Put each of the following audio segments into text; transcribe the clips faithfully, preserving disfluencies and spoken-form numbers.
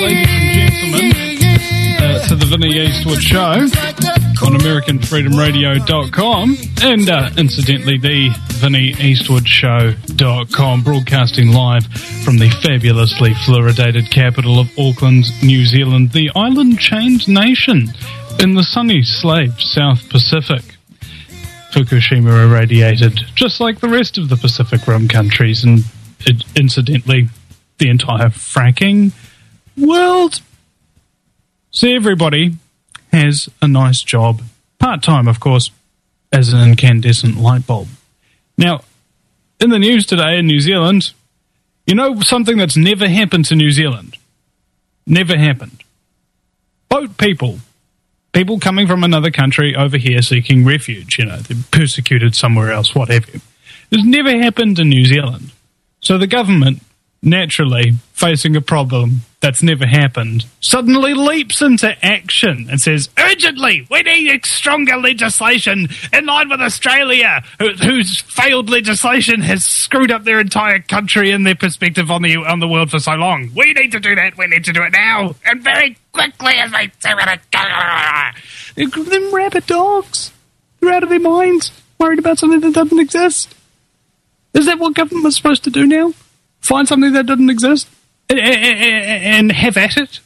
ladies and gentlemen, uh, to the Vinnie Eastwood Show on American Freedom Radio dot com and, uh, incidentally, the Vinnie Eastwood Show dot com, broadcasting live from the fabulously fluoridated capital of Auckland, New Zealand, the island-chained nation in the sunny slave South Pacific. Fukushima irradiated, just like the rest of the Pacific Rim countries, and it, incidentally, the entire fracking world. So everybody has a nice job, part-time, of course, as an incandescent light bulb. Now, in the news today in New Zealand, you know something that's never happened to New Zealand? Never happened. Boat people. People coming from another country over here seeking refuge, you know, they're persecuted somewhere else, what have you. It's never happened in New Zealand. So the government, naturally facing a problem that's never happened, suddenly leaps into action and says, urgently, we need stronger legislation in line with Australia, who, whose failed legislation has screwed up their entire country and their perspective on the on the world for so long. We need to do that. We need to do it now, and very quickly as they do it. Them rabid dogs. They're out of their minds, worried about something that doesn't exist. Is that what government is supposed to do now? Find something that doesn't exist and, and have at it?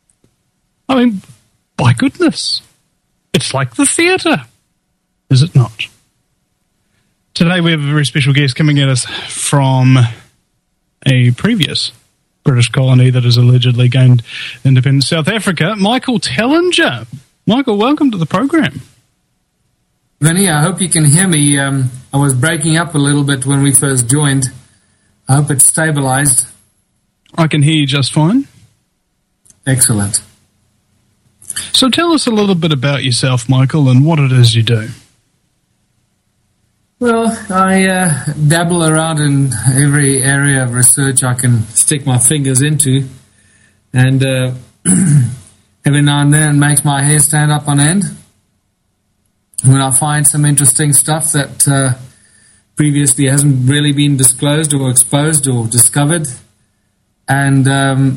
I mean, by goodness. It's like the theatre, is it not? Today we have a very special guest coming at us from a previous British colony that has allegedly gained independence, South Africa, Michael Tellinger. Michael, welcome to the program. Vinny, I hope you can hear me. Um, I was breaking up a little bit when we first joined. I hope it's stabilized. I can hear you just fine. Excellent. So tell us a little bit about yourself, Michael, and what it is you do. Well, I uh, dabble around in every area of research I can stick my fingers into, and uh, every now and then it makes my hair stand up on end when I find some interesting stuff that uh, previously hasn't really been disclosed or exposed or discovered. And um,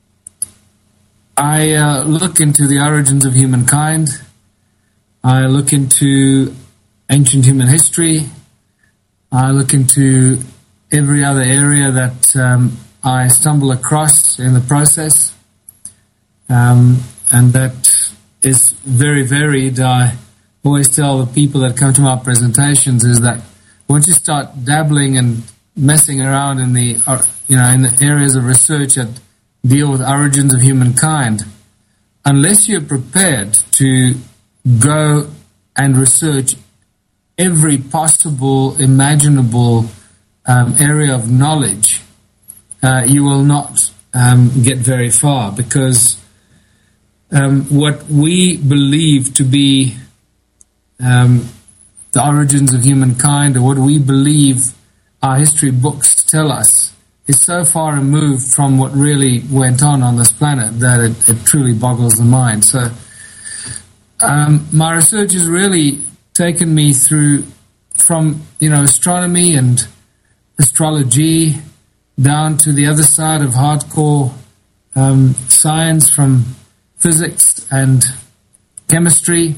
I uh, look into the origins of humankind. I look into ancient human history. I look into every other area that um, I stumble across in the process. Um, and that is very varied. I always tell the people that come to my presentations is that once you start dabbling and messing around in the, you know, in the areas of research that deal with origins of humankind, unless you're prepared to go and research every possible, imaginable um, area of knowledge, uh, you will not um, get very far, because um, what we believe to be um, the origins of humankind, or what we believe our history books tell us, is so far removed from what really went on on this planet that it, it truly boggles the mind. So um, my research has really taken me through from, you know, astronomy and astrology down to the other side of hardcore um, science, from physics and chemistry,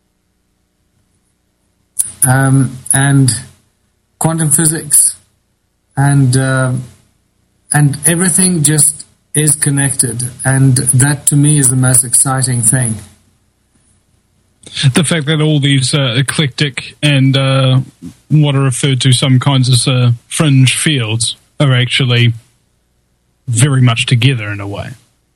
Um, and quantum physics, and uh, and everything just is connected, and that to me is the most exciting thing. The fact that all these uh, eclectic and uh, what are referred to some kinds of uh, fringe fields are actually very much together in a way.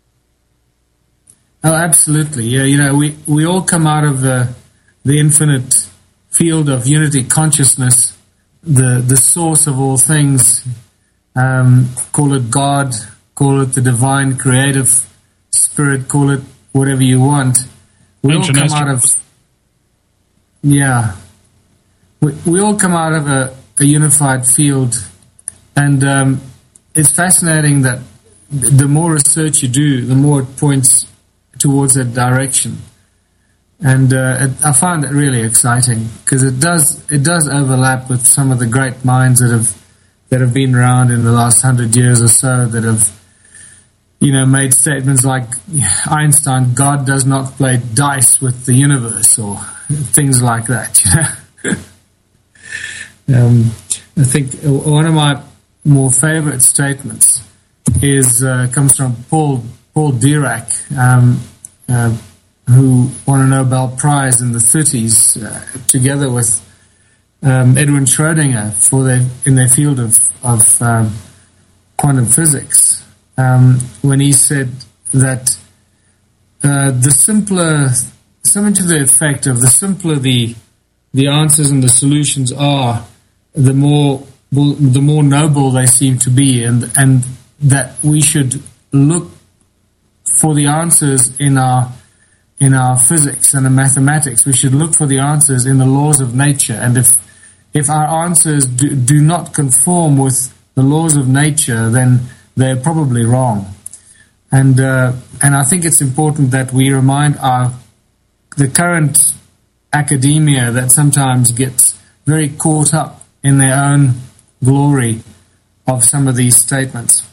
Oh, absolutely. Yeah, you know, we, we all come out of the the infinite field of unity consciousness, the the source of all things. Um, call it God, call it the divine creative spirit, call it whatever you want. We all come out of yeah. We we all come out of a, a unified field, and um, it's fascinating that the more research you do, the more it points towards that direction. And uh, it, I find it really exciting, because it does it does overlap with some of the great minds that have that have been around in the last hundred years or so, that have you know, made statements like Einstein, God does not play dice with the universe, or things like that. You know? um, I think one of my more favorite statements is uh, comes from Paul Paul Dirac, um, uh, who won a Nobel Prize in the thirties, uh, together with um, Edwin Schrödinger for their in their field of of um, quantum physics. Um, when he said that uh, the simpler, something to the effect of the simpler the the answers and the solutions are, the more the more noble they seem to be, and and that we should look for the answers in our in our physics and in mathematics. We should look for the answers in the laws of nature, and if if our answers do, do not conform with the laws of nature, then they're probably wrong. And uh, and I think it's important that we remind our the current academia that sometimes gets very caught up in their own glory of some of these statements.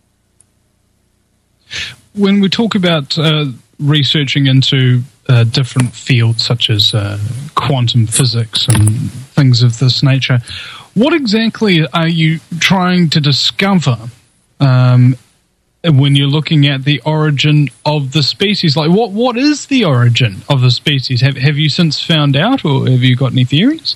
When we talk about uh, researching into uh, different fields such as uh, quantum physics and things of this nature, what exactly are you trying to discover um, when you're looking at the origin of the species? Like, what what is the origin of the species? Have have you since found out, or have you got any theories?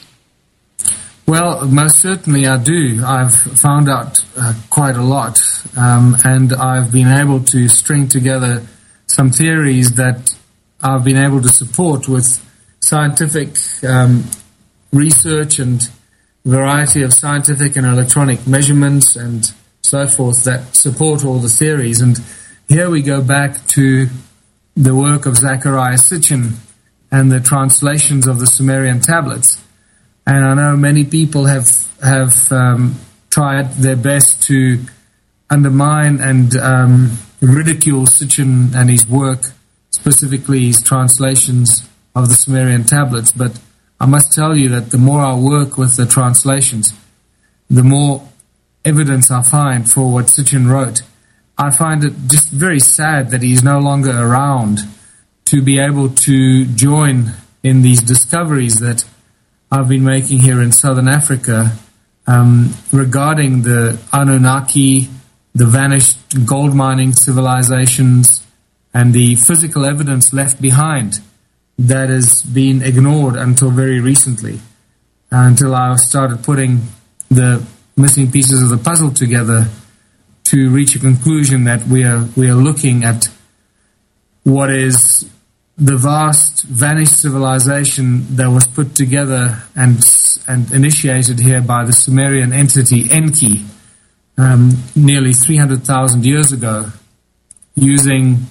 Well, most certainly I do. I've found out uh, quite a lot, um, and I've been able to string together some theories that I've been able to support with scientific um, research and variety of scientific and electronic measurements and so forth that support all the theories. And here we go back to the work of Zecharia Sitchin and the translations of the Sumerian tablets. And I know many people have have um, tried their best to undermine and um, ridicule Sitchin and his work, specifically his translations of the Sumerian tablets. But I must tell you that the more I work with the translations, the more evidence I find for what Sitchin wrote. I find it just very sad that he's no longer around to be able to join in these discoveries that I've been making here in southern Africa um, regarding the Anunnaki, the vanished gold mining civilizations, and the physical evidence left behind that has been ignored until very recently, until I started putting the missing pieces of the puzzle together to reach a conclusion that we are we are looking at what is the vast vanished civilization that was put together and and initiated here by the Sumerian entity Enki um, nearly three hundred thousand years ago, using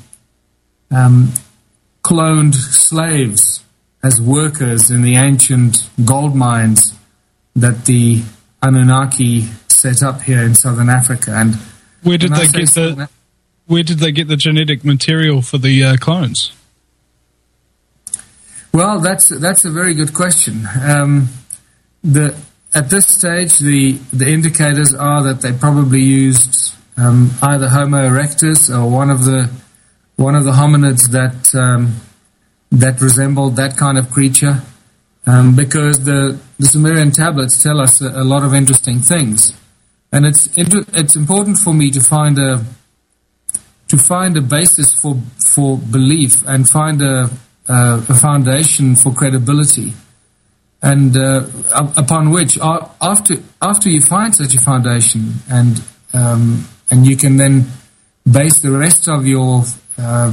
um, cloned slaves as workers in the ancient gold mines that the Anunnaki set up here in southern Africa. And where did they get the that, where did they get the genetic material for the uh, clones? Well, that's that's a very good question. Um, the at this stage, the the indicators are that they probably used um, either Homo erectus or one of the one of the hominids that um, that resembled that kind of creature, um, because the the Sumerian tablets tell us a, a lot of interesting things, and it's inter- it's important for me to find a to find a basis for for belief and find a Uh, a foundation for credibility, and uh, upon which, uh, after after you find such a foundation, and um, and you can then base the rest of your uh,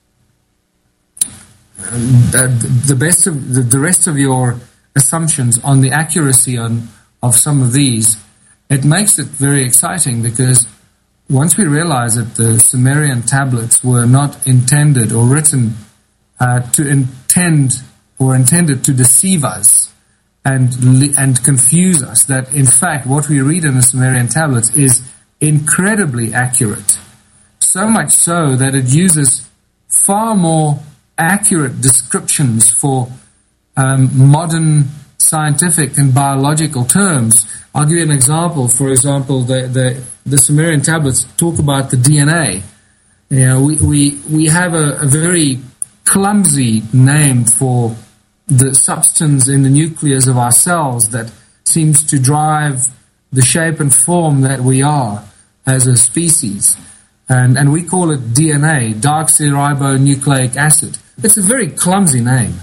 the best of the, the rest of your assumptions on the accuracy on, of some of these. It makes it very exciting, because once we realize that the Sumerian tablets were not intended or written Uh, to intend or intended to deceive us and and confuse us, that in fact what we read in the Sumerian tablets is incredibly accurate. So much so that it uses far more accurate descriptions for um, modern scientific and biological terms. I'll give you an example. For example, the, the, the Sumerian tablets talk about the D N A You know, we, we, we have a, a very clumsy name for the substance in the nucleus of our cells that seems to drive the shape and form that we are as a species. And, and we call it D N A, deoxyribonucleic acid. It's a very clumsy name.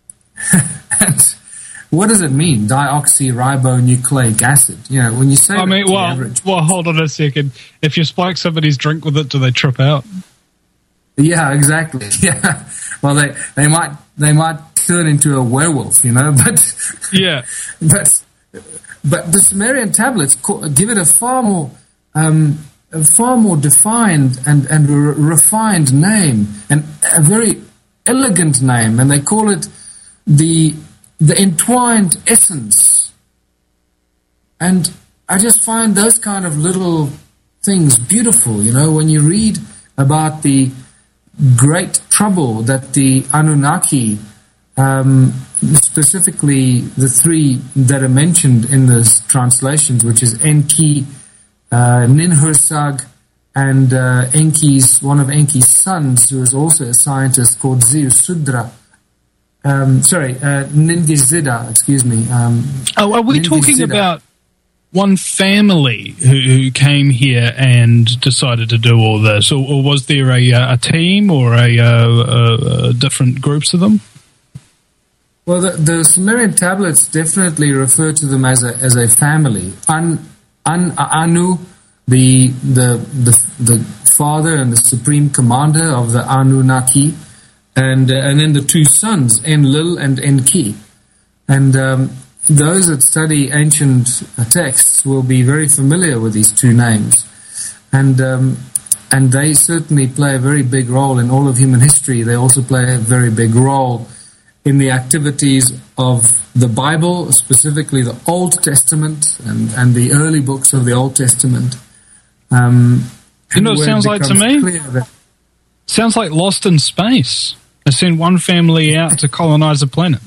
And what does it mean, deoxyribonucleic acid? You know, when you say I mean, well, average, well, hold on a second. If you spike somebody's drink with it, do they trip out? Yeah, exactly. Yeah. Well, they, they might they might turn into a werewolf, you know. But yeah, but but the Sumerian tablets give it a far more um, a far more defined and and re- refined name, and a very elegant name, and they call it the the entwined essence. And I just find those kind of little things beautiful, you know, when you read about the great trouble that the Anunnaki, um, specifically the three that are mentioned in the translations, which is Enki, uh, Ninhursag, and uh, Enki's, one of Enki's sons, who is also a scientist, called Ziusudra. Um, sorry, uh, Ningizida, excuse me. Um, oh, are we Ningizida. talking about one family who, who came here and decided to do all this, or, or was there a, a team or a, a, a different groups of them? Well, the, the Sumerian tablets definitely refer to them as a as a family. An, An, Anu, the the the the father and the supreme commander of the Anunnaki, and uh, and then the two sons, Enlil and Enki, and um, those that study ancient texts will be very familiar with these two names, and um, and they certainly play a very big role in all of human history. They also play a very big role in the activities of the Bible, specifically the Old Testament and, and the early books of the Old Testament. Um, you know, it sounds like to me, sounds like Lost in Space. They send one family out to colonize a planet.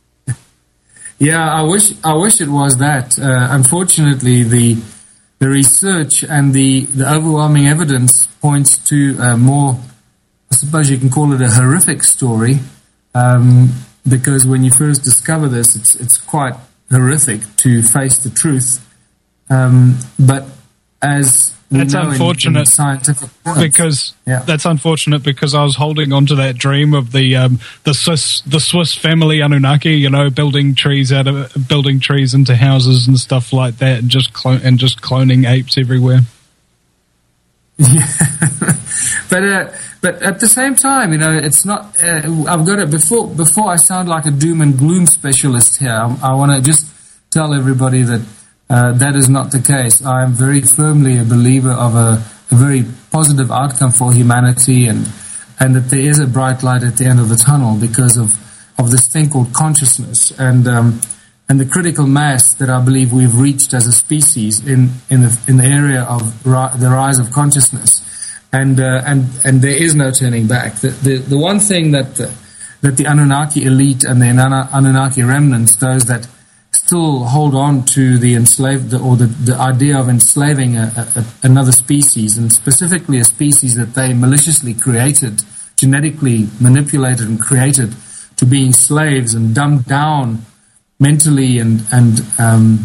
Yeah, I wish I wish it was that. Uh, unfortunately, the the research and the, the overwhelming evidence points to a more, I suppose you can call it a horrific story, um, because when you first discover this, it's it's quite horrific to face the truth. Um, but as we that's know unfortunate in, in scientific terms, because yeah. that's unfortunate because I was holding on to that dream of the um, the Swiss the Swiss family Anunnaki, you know, building trees out of building trees into houses and stuff like that, and just clone and just cloning apes everywhere. Yeah, but uh, but at the same time, you know, it's not. Uh, I've got to before before I sound like a doom and gloom specialist here. I, I want to just tell everybody that. Uh, that is not the case. I am very firmly a believer of a, a very positive outcome for humanity, and and that there is a bright light at the end of the tunnel because of, of this thing called consciousness and um, and the critical mass that I believe we've reached as a species in in the in the area of ri- the rise of consciousness, and uh, and and there is no turning back. The the, the one thing that the, that the Anunnaki elite and the Anunnaki remnants, those that still hold on to the enslaved or the, the idea of enslaving a, a, another species, and specifically a species that they maliciously created, genetically manipulated and created to being slaves and dumbed down mentally and and um,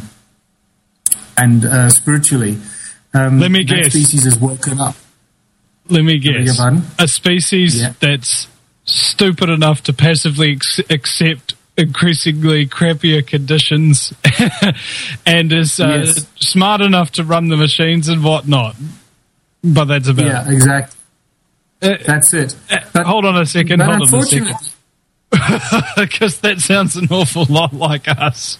and uh, spiritually. Um, Let me that guess. Species is woken up. Let me guess. A species yeah. that's stupid enough to passively ex- accept increasingly crappier conditions and is uh, yes. smart enough to run the machines and whatnot. But that's about yeah, it. Yeah, exactly. Uh, that's it. But, hold on a second. But hold on a second. Because that sounds an awful lot like us.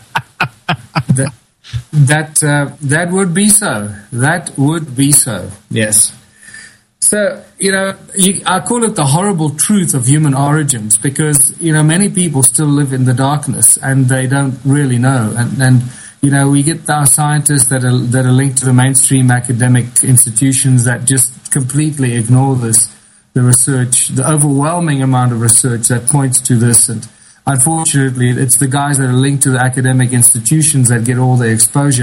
that that, uh, that would be so. That would be so. Yes. So, you know, you, I call it the horrible truth of human origins because, you know, many people still live in the darkness and they don't really know. And, and you know, we get our scientists that are, that are linked to the mainstream academic institutions that just completely ignore this, the research, the overwhelming amount of research that points to this. And unfortunately, it's the guys that are linked to the academic institutions that get all the exposure.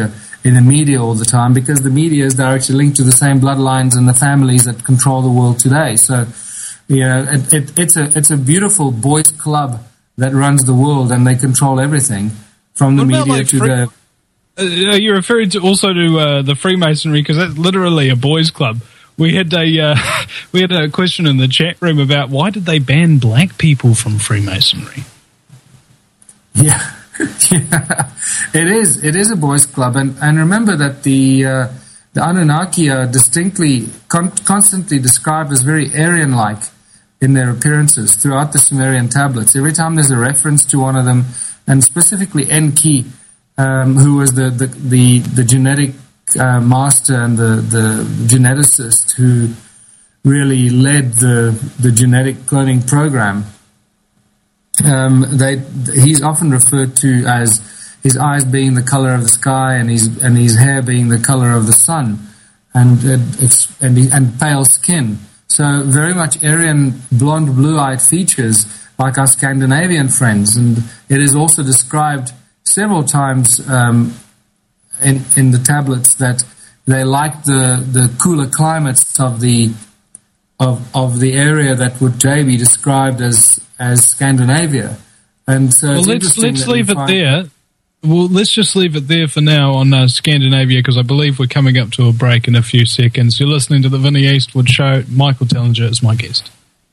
in the media all the time, because the media is directly linked to the same bloodlines and the families that control the world today. So, you know, it, it, it's a it's a beautiful boys' club that runs the world, and they control everything from the What about, media like, to free- the. Uh, you're referring to also to uh, the Freemasonry, because that's literally a boys' club. We had a uh, we had a question in the chat room about why did they ban black people from Freemasonry? Yeah, yeah. It is. It is a boys' club, and, and remember that the uh, the Anunnaki are distinctly, con- constantly described as very Aryan-like in their appearances throughout the Sumerian tablets. Every time there's a reference to one of them, and specifically Enki, um, who was the the the, the genetic uh, master and the the geneticist who really led the the genetic cloning program. Um, they, he's often referred to as his eyes being the color of the sky, and his and his hair being the color of the sun, and uh, and, and pale skin. So very much Aryan, blonde, blue-eyed features like our Scandinavian friends, and it is also described several times um, in in the tablets that they like the the cooler climates of the of of the area that would today be described as as Scandinavia. And so well, it's let's interesting let's that we leave it find- there. Well, let's just leave it there for now on uh, Scandinavia, because I believe we're coming up to a break in a few seconds. You're listening to the Vinnie Eastwood Show. Michael Tellinger is my guest.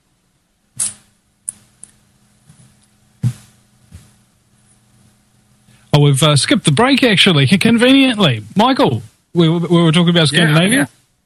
Oh, we've uh, skipped the break, actually, conveniently. Michael, we, we were talking about Scandinavia?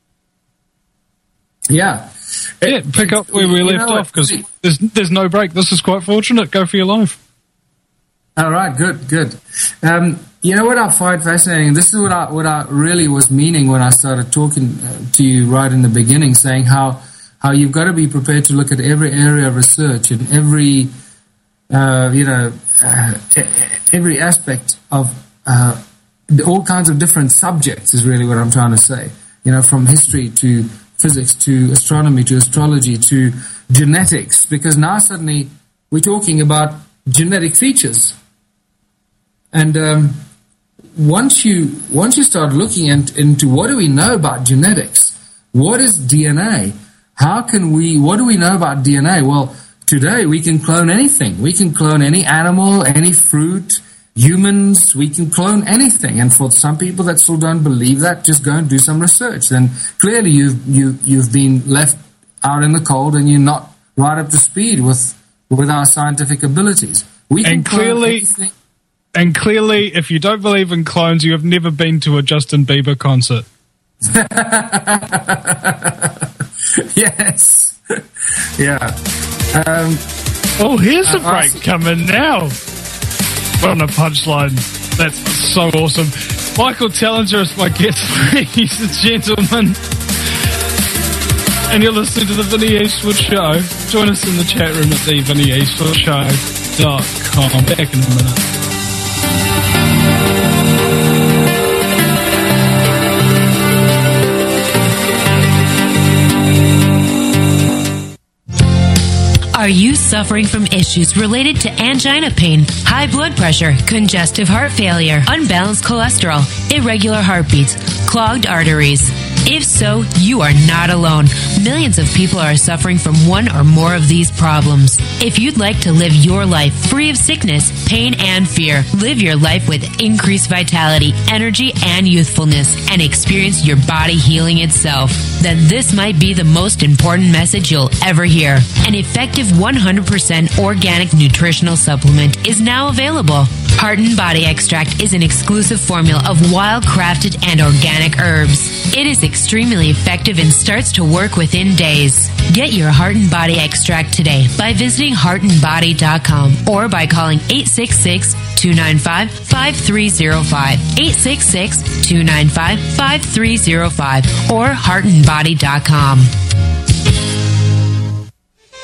Yeah. Yeah, yeah pick up where we You left know off, because what? there's, there's no break. This is quite fortunate. Go for your life. All right, good, good. Um, you know what I find fascinating? This is what I what I really was meaning when I started talking to you right in the beginning, saying how how you've got to be prepared to look at every area of research and every uh, you know uh, every aspect of uh, all kinds of different subjects. Is really what I'm trying to say. You know, from history to physics to astronomy to astrology to genetics, because now suddenly we're talking about genetic features. And um, once you once you start looking at, into what do we know about genetics, what is D N A? How can we? What do we know about D N A? Well, today we can clone anything. We can clone any animal, any fruit, humans. We can clone anything. And for some people that still don't believe that, just go and do some research. Then clearly you've you you've been left out in the cold, and you're not right up to speed with with our scientific abilities. We can And clone clearly- anything. And clearly, if you don't believe in clones, you have never been to a Justin Bieber concert. Yes. Yeah. Um, Oh, here's a Uh, break awesome. coming now. On a punchline. That's so awesome. Michael Tellinger is my guest, ladies and gentlemen. And you're listening to the Vinnie Eastwood Show. Join us in the chat room at the vinnie eastwood show dot com. Back in a minute. Are you suffering from issues related to angina pain, high blood pressure, congestive heart failure, unbalanced cholesterol, irregular heartbeats, clogged arteries? If so, you are not alone. Millions of people are suffering from one or more of these problems. If you'd like to live your life free of sickness, pain, and fear, live your life with increased vitality, energy, and youthfulness, and experience your body healing itself, then this might be the most important message you'll ever hear. An effective one hundred percent organic nutritional supplement is now available. Heart and Body Extract is an exclusive formula of wild-crafted and organic herbs. It is extremely effective and starts to work within days. Get your Heart and Body Extract today by visiting heart and body dot com or by calling eight six six, two nine five, five three zero five, eight six six, two nine five, five three zero five, or heart and body dot com.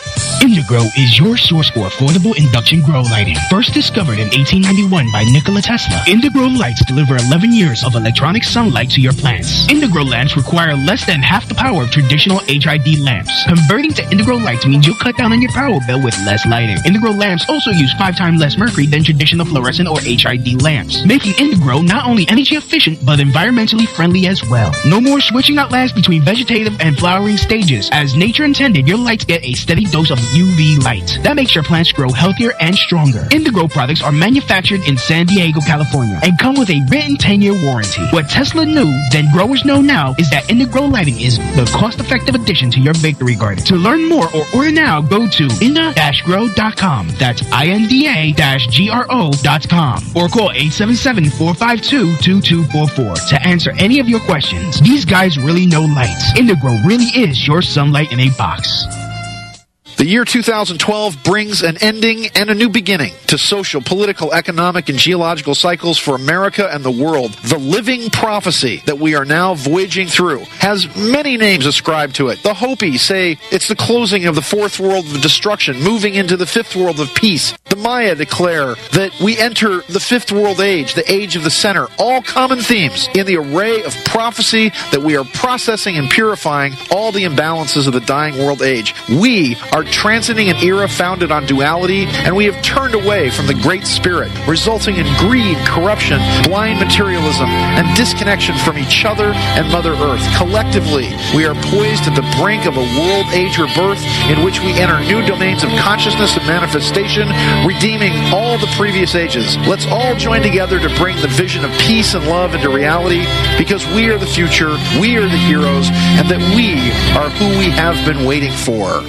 Indigrow is your source for affordable induction grow lighting. First discovered in eighteen ninety-one by Nikola Tesla, Indigrow lights deliver eleven years of electronic sunlight to your plants. Indigrow lamps require less than half the power of traditional H I D lamps. Converting to Indigrow lights means you'll cut down on your power bill with less lighting. Indigrow lamps also use five times less mercury than traditional fluorescent or H I D lamps, making Indigrow not only energy efficient but environmentally friendly as well. No more switching out lamps between vegetative and flowering stages. As nature intended, your lights get a steady dose of U V light. That makes your plants grow healthier and stronger. Indigrow products are manufactured in San Diego, California, and come with a written ten-year warranty. What Tesla knew, then growers know now, is that Indigrow lighting is the cost-effective addition to your victory garden. To learn more or order now, go to inda dash grow dot com. That's I N D A G R O dot com. Or call eight seven seven, four five two, two two four four to answer any of your questions. These guys really know lights. Indigrow really is your sunlight in a box. The year two thousand twelve brings an ending and a new beginning to social, political, economic, and geological cycles for America and the world. The living prophecy that we are now voyaging through has many names ascribed to it. The Hopi say it's the closing of the fourth world of destruction, moving into the fifth world of peace. The Maya declare that we enter the fifth world age, the age of the center. All common themes in the array of prophecy that we are processing and purifying all the imbalances of the dying world age. We are transiting an era founded on duality, and we have turned away from the Great Spirit, resulting in greed, corruption, blind materialism, and disconnection from each other and Mother Earth. Collectively, we are poised at the brink of a world age rebirth in which we enter new domains of consciousness and manifestation, redeeming all the previous ages. Let's all join together to bring the vision of peace and love into reality, because we are the future, we are the heroes, and that we are who we have been waiting for.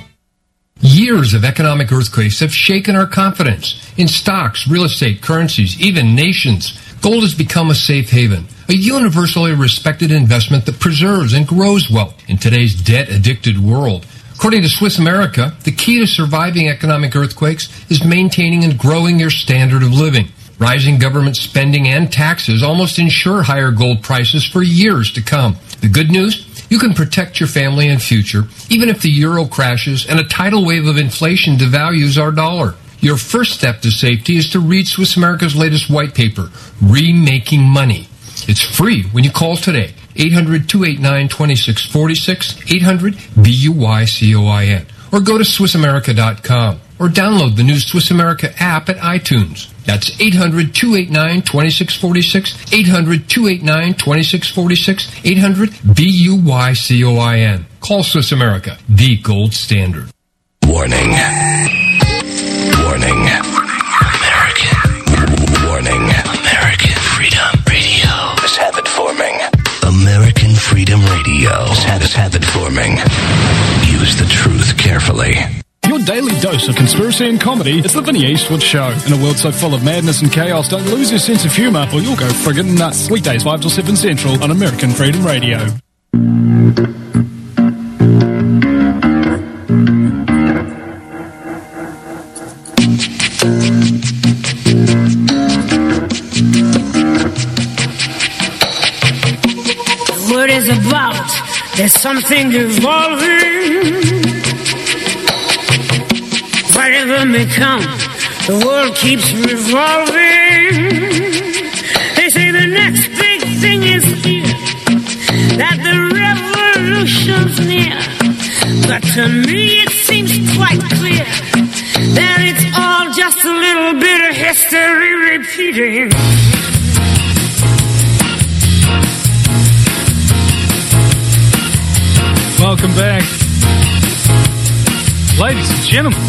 Years of economic earthquakes have shaken our confidence in stocks, real estate, currencies, even nations. Gold has become a safe haven, a universally respected investment that preserves and grows wealth in today's debt-addicted world. According to Swiss America, the key to surviving economic earthquakes is maintaining and growing your standard of living. Rising government spending and taxes almost ensure higher gold prices for years to come. The good news? You can protect your family and future, even if the euro crashes and a tidal wave of inflation devalues our dollar. Your first step to safety is to read Swiss America's latest white paper, Remaking Money. It's free when you call today, eight hundred, two eight nine, two six four six, eight hundred, B U Y C O I N, or go to Swiss America dot com, or download the new Swiss America app at iTunes. That's eight hundred, two eight nine, two six four six, eight hundred, two eight nine, two six four six, eight hundred, B U Y C O I N. Call Swiss America, the gold standard. Warning. Warning. American. Warning. American Freedom Radio is habit forming. American Freedom Radio is habit, habit forming. Use the truth carefully. Your daily dose of conspiracy and comedy is the Vinny Eastwood Show. In a world so full of madness and chaos, don't lose your sense of humour or you'll go friggin' nuts. Weekdays five till seven Central on American Freedom Radio. The word is about, there's something evolving. Whatever may come, the world keeps revolving. They say the next big thing is here, that the revolution's near. But to me it seems quite clear that it's all just a little bit of history repeating. Welcome back, ladies and gentlemen,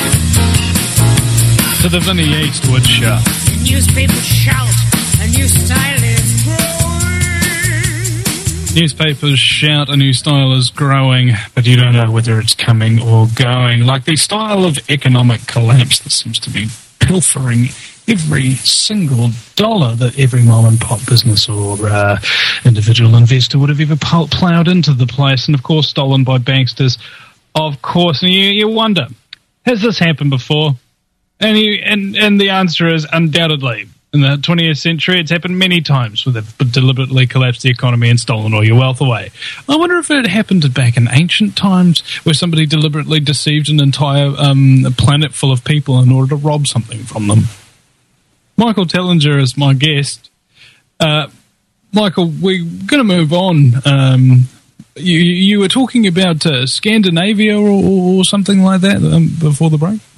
to the Vinny Eastwood Show. The newspapers shout, a new style is growing. Newspapers shout a new style is growing, but you don't know whether it's coming or going. Like the style of economic collapse that seems to be pilfering every single dollar that every mom and pop business or uh, individual investor would have ever ploughed into the place, and of course stolen by banksters, of course. And you, you wonder, has this happened before? And, you, and and the answer is undoubtedly. in the twentieth century. It's happened many times where they've deliberately collapsed the economy and stolen all your wealth away. I wonder if it happened back in ancient times where somebody deliberately deceived an entire um, planet full of people in order to rob something from them. Michael Tellinger is my guest. Uh, Michael, we're going to move on. Um, you, you were talking about uh, Scandinavia or, or something like that um, before the break?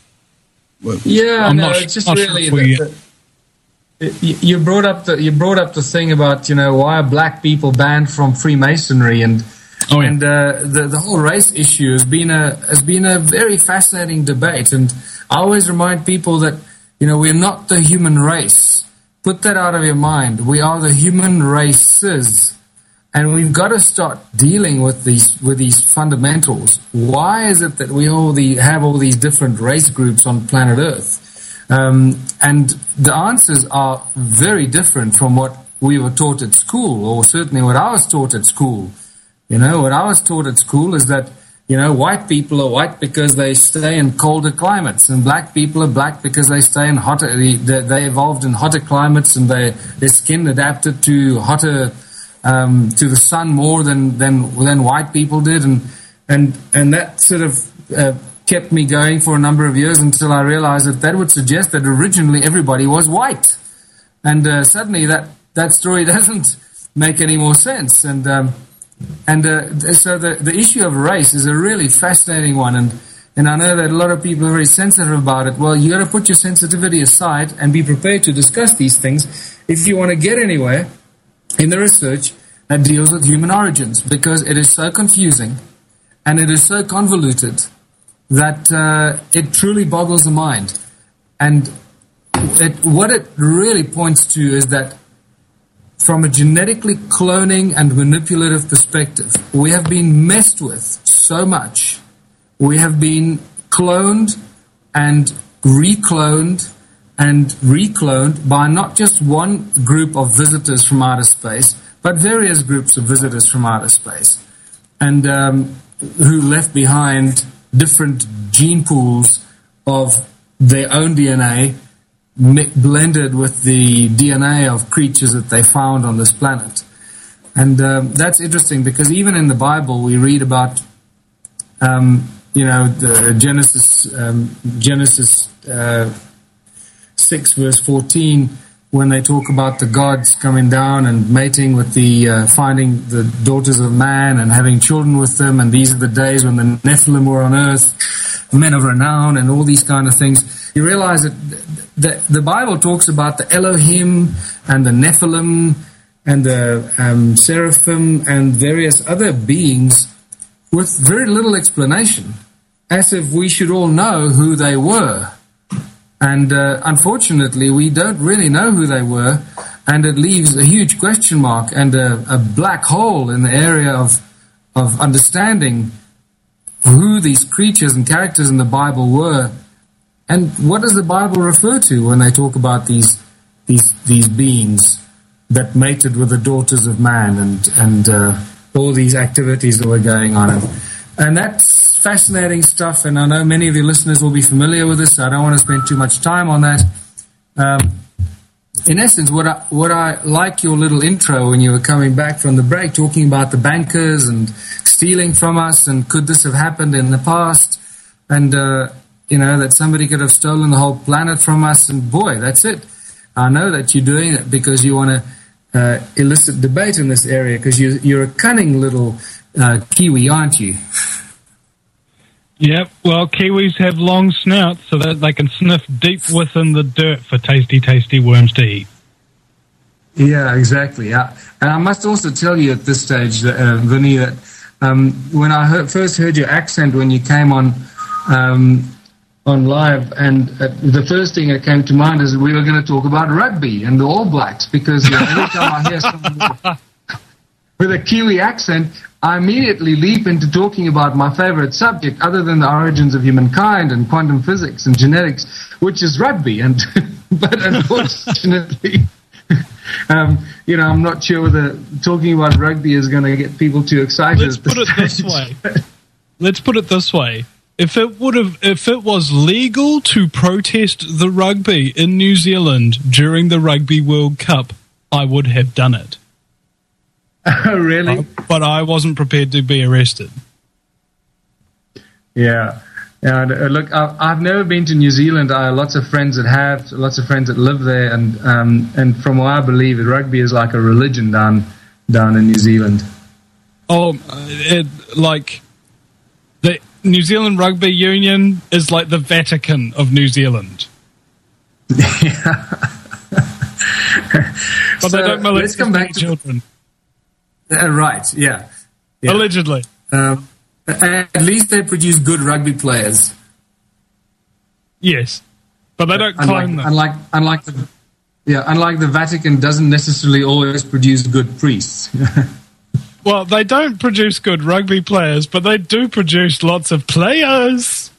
Yeah, I'm no, not, it's just not really sure we, the, the, you brought up the you brought up the thing about, you know, why are black people banned from Freemasonry, and oh, yeah. and uh, the the whole race issue has been a has been a very fascinating debate. And I always remind people that, you know, we're not the human race. Put that out of your mind. We are the human races. And we've got to start dealing with these with these fundamentals. Why is it that we all the, have all these different race groups on planet Earth? Um, and the answers are very different from what we were taught at school, or certainly what I was taught at school. You know, what I was taught at school is that, you know, white people are white because they stay in colder climates, and black people are black because they stay in hotter. They, they evolved in hotter climates, and they, their skin adapted to hotter. Um, to the sun more than, than than white people did, and and and that sort of uh, kept me going for a number of years until I realized that that would suggest that originally everybody was white, and uh, suddenly that that story doesn't make any more sense, and um, and uh, so the the issue of race is a really fascinating one, and and I know that a lot of people are very sensitive about it. Well, you got to put your sensitivity aside and be prepared to discuss these things if you want to get anywhere in the research that deals with human origins, because it is so confusing and it is so convoluted that uh, it truly boggles the mind. And it, what it really points to is that from a genetically cloning and manipulative perspective, we have been messed with so much. We have been cloned and recloned and recloned by not just one group of visitors from outer space, but various groups of visitors from outer space, and um, who left behind different gene pools of their own D N A mi- blended with the D N A of creatures that they found on this planet. And um, that's interesting, because even in the Bible we read about, um, you know, the Genesis, um, Genesis uh, six verse fourteen, when they talk about the gods coming down and mating with the, uh, finding the daughters of man and having children with them, and these are the days when the Nephilim were on earth, men of renown, and all these kind of things. You realize that the, the Bible talks about the Elohim and the Nephilim and the um, Seraphim and various other beings with very little explanation, as if we should all know who they were. And uh, unfortunately, we don't really know who they were, and it leaves a huge question mark and a, a black hole in the area of of understanding who these creatures and characters in the Bible were, and what does the Bible refer to when they talk about these these these beings that mated with the daughters of man, and and uh, all these activities that were going on, and, and that's fascinating stuff, and I know many of your listeners will be familiar with this, so I don't want to spend too much time on that. Um, in essence, what I, what I like your little intro when you were coming back from the break, talking about the bankers and stealing from us, and could this have happened in the past, and uh, you know, that somebody could have stolen the whole planet from us, and boy, that's it. I know that you're doing it because you want to uh, elicit debate in this area, because you, you're a cunning little uh, Kiwi, aren't you? Yep, well, Kiwis have long snouts so that they can sniff deep within the dirt for tasty, tasty worms to eat. Yeah, exactly. Uh, and I must also tell you at this stage, uh, Vinny, that um, when I heard, first heard your accent when you came on um, on live, and uh, the first thing that came to mind is we were going to talk about rugby and the All Blacks, because you know, every time I hear someone with a Kiwi accent, I immediately leap into talking about my favorite subject, other than the origins of humankind and quantum physics and genetics, which is rugby. And but unfortunately, um, you know, I'm not sure whether talking about rugby is going to get people too excited. Let's put it this way. Let's put it this way. if it would have, if it was legal to protest the rugby in New Zealand during the Rugby World Cup, I would have done it. Oh, really? Uh, but I wasn't prepared to be arrested. Yeah. Yeah, look, I've never been to New Zealand. I have lots of friends that have, lots of friends that live there, and um, and from what I believe, rugby is like a religion down down in New Zealand. Oh, it, like the New Zealand Rugby Union is like the Vatican of New Zealand. Yeah. But so they don't let's come back to children. Uh, right? Yeah. yeah. Allegedly. Um, At least they produce good rugby players. Yes, but they don't unlike, clone them. Unlike, unlike the, yeah, unlike the Vatican, doesn't necessarily always produce good priests. Well, they don't produce good rugby players, but they do produce lots of players.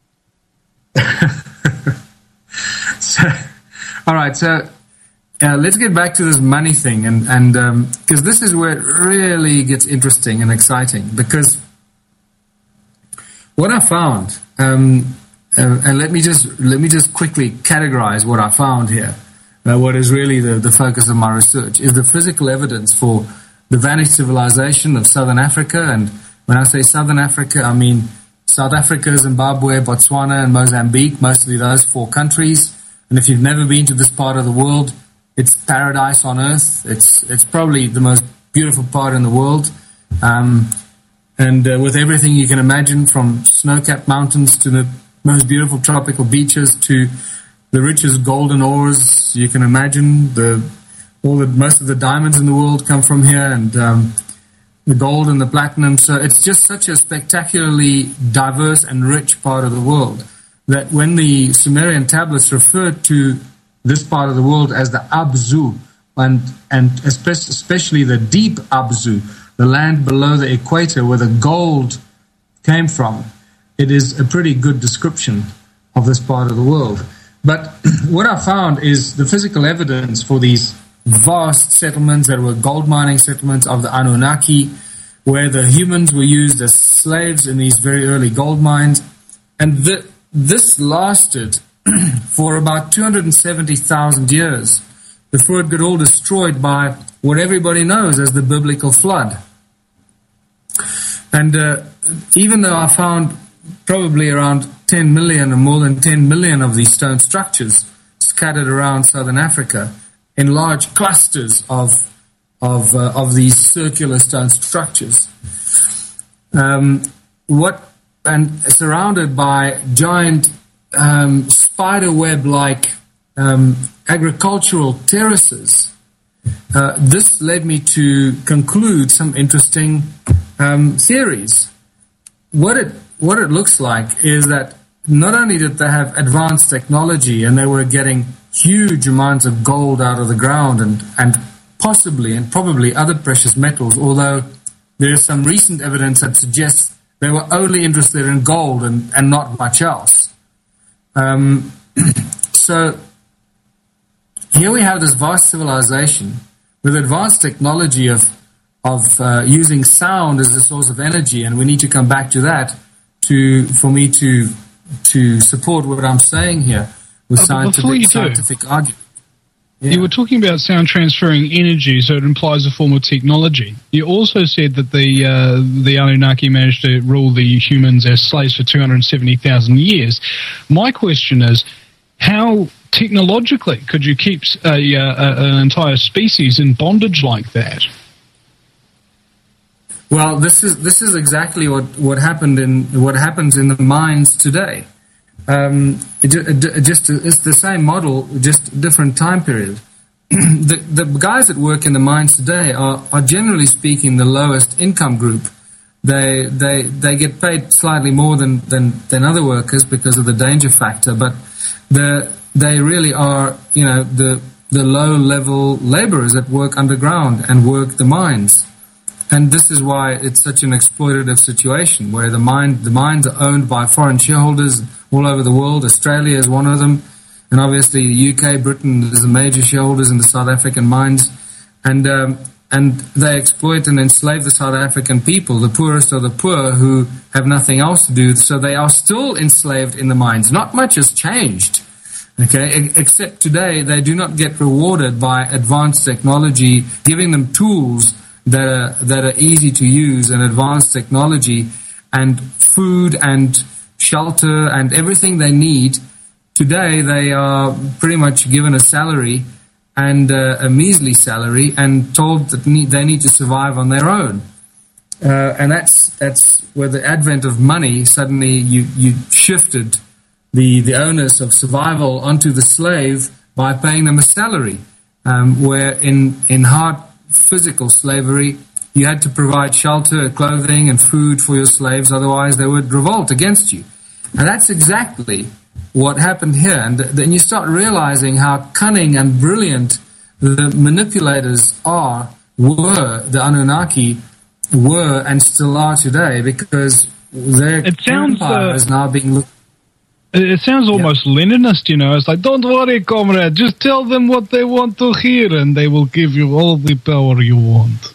so, all right, so uh, let's get back to this money thing, and and because um, this is where it really gets interesting and exciting, because what I found, um, uh, and let me just let me just quickly categorize what I found here. Uh, what is really the, the focus of my research is the physical evidence for the vanished civilization of Southern Africa. And when I say Southern Africa, I mean South Africa, Zimbabwe, Botswana, and Mozambique, mostly those four countries. And if you've never been to this part of the world, it's paradise on earth. It's it's probably the most beautiful part in the world. Um, And uh, with everything you can imagine, from snow-capped mountains to the most beautiful tropical beaches to the richest golden ores you can imagine, the all the most of the diamonds in the world come from here, and um, the gold and the platinum. So it's just such a spectacularly diverse and rich part of the world that when the Sumerian tablets referred to this part of the world as the Abzu, and and especially the deep Abzu, the land below the equator where the gold came from, it is a pretty good description of this part of the world. But what I found is the physical evidence for these vast settlements that were gold mining settlements of the Anunnaki, where the humans were used as slaves in these very early gold mines. And th- this lasted for about two hundred seventy thousand years before it got all destroyed by what everybody knows as the biblical flood. And uh, even though I found probably around ten million or more than ten million of these stone structures scattered around southern Africa in large clusters of of uh, of these circular stone structures, um, what and surrounded by giant um, spider web like um, agricultural terraces. Uh, this led me to conclude some interesting um, theories. What it what it looks like is that not only did they have advanced technology and they were getting huge amounts of gold out of the ground and, and possibly and probably other precious metals, although there is some recent evidence that suggests they were only interested in gold and, and not much else. Um, so here we have this vast civilization with advanced technology of of uh, using sound as a source of energy, and we need to come back to that to for me to to support what I'm saying here with uh, scientific scientific argument. Yeah. You were talking about sound transferring energy, so it implies a form of technology. You also said that the uh, the Anunnaki managed to rule the humans as slaves for two hundred seventy thousand years. My question is, how technologically could you keep a, uh, an entire species in bondage like that? Well, this is this is exactly what, what happened in what happens in the mines today. Um, it, it, just it's the same model, just different time period. the, the guys that work in the mines today are, are generally speaking the lowest income group. They they they get paid slightly more than, than, than other workers because of the danger factor, but the they really are, you know, the the low level laborers that work underground and work the mines. And this is why it's such an exploitative situation, where the mine the mines are owned by foreign shareholders all over the world. Australia is one of them, and obviously the U K, Britain is the major shareholders in the South African mines. And um, and they exploit and enslave the South African people, the poorest of the poor, who have nothing else to do. So they are still enslaved in the mines. Not much has changed, okay, except today they do not get rewarded by advanced technology, giving them tools that are, that are easy to use, and advanced technology and food and shelter and everything they need. Today they are pretty much given a salary, and uh, a measly salary, and told that need, they need to survive on their own. Uh, and that's that's where the advent of money, suddenly you, you shifted the, the onus of survival onto the slave by paying them a salary, um, where in, in hard physical slavery, you had to provide shelter, clothing, and food for your slaves, otherwise they would revolt against you. And that's exactly what happened here. And then you start realizing how cunning and brilliant the manipulators are, were, the Anunnaki were, and still are today, because their it sounds, empire uh, is now being looked. It sounds almost yeah. Leninist, you know. It's like, don't worry, comrade, just tell them what they want to hear, and they will give you all the power you want.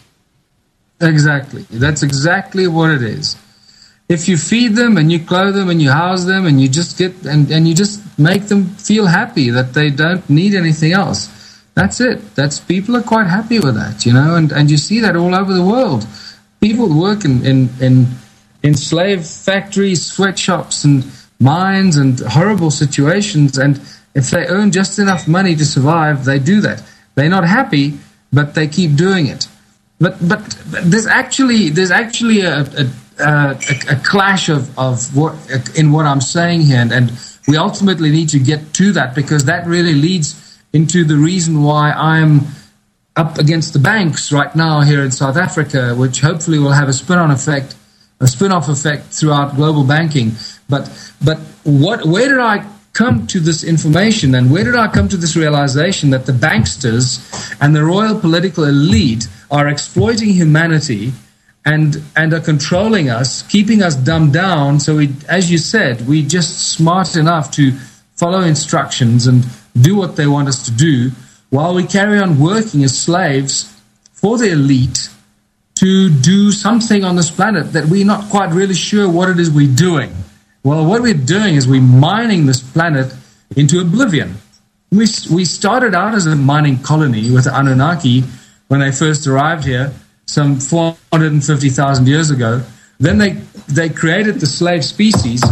Exactly. That's exactly what it is. If you feed them and you clothe them and you house them and you just get and, and you just make them feel happy that they don't need anything else, that's it. That's people are quite happy with that, you know, and, and you see that all over the world. People work in, in, in, in slave factories, sweatshops and mines and horrible situations, and if they earn just enough money to survive, they do that. They're not happy, but they keep doing it. But but, but there's actually there's actually a, a Uh, a, a clash of, of what in what I'm saying here, and, and we ultimately need to get to that, because that really leads into the reason why I'm up against the banks right now here in South Africa, which hopefully will have a spin-on effect, a spin-off effect throughout global banking. But but what where did I come to this information, and where did I come to this realization that the banksters and the royal political elite are exploiting humanity and and are controlling us, keeping us dumbed down, so we, as you said, we just smart enough to follow instructions and do what they want us to do, while we carry on working as slaves for the elite to do something on this planet that we're not quite really sure what it is we're doing. Well, what we're doing is we're mining this planet into oblivion. We, we started out as a mining colony with the Anunnaki when they first arrived here, some four hundred fifty thousand years ago. Then they they created the slave species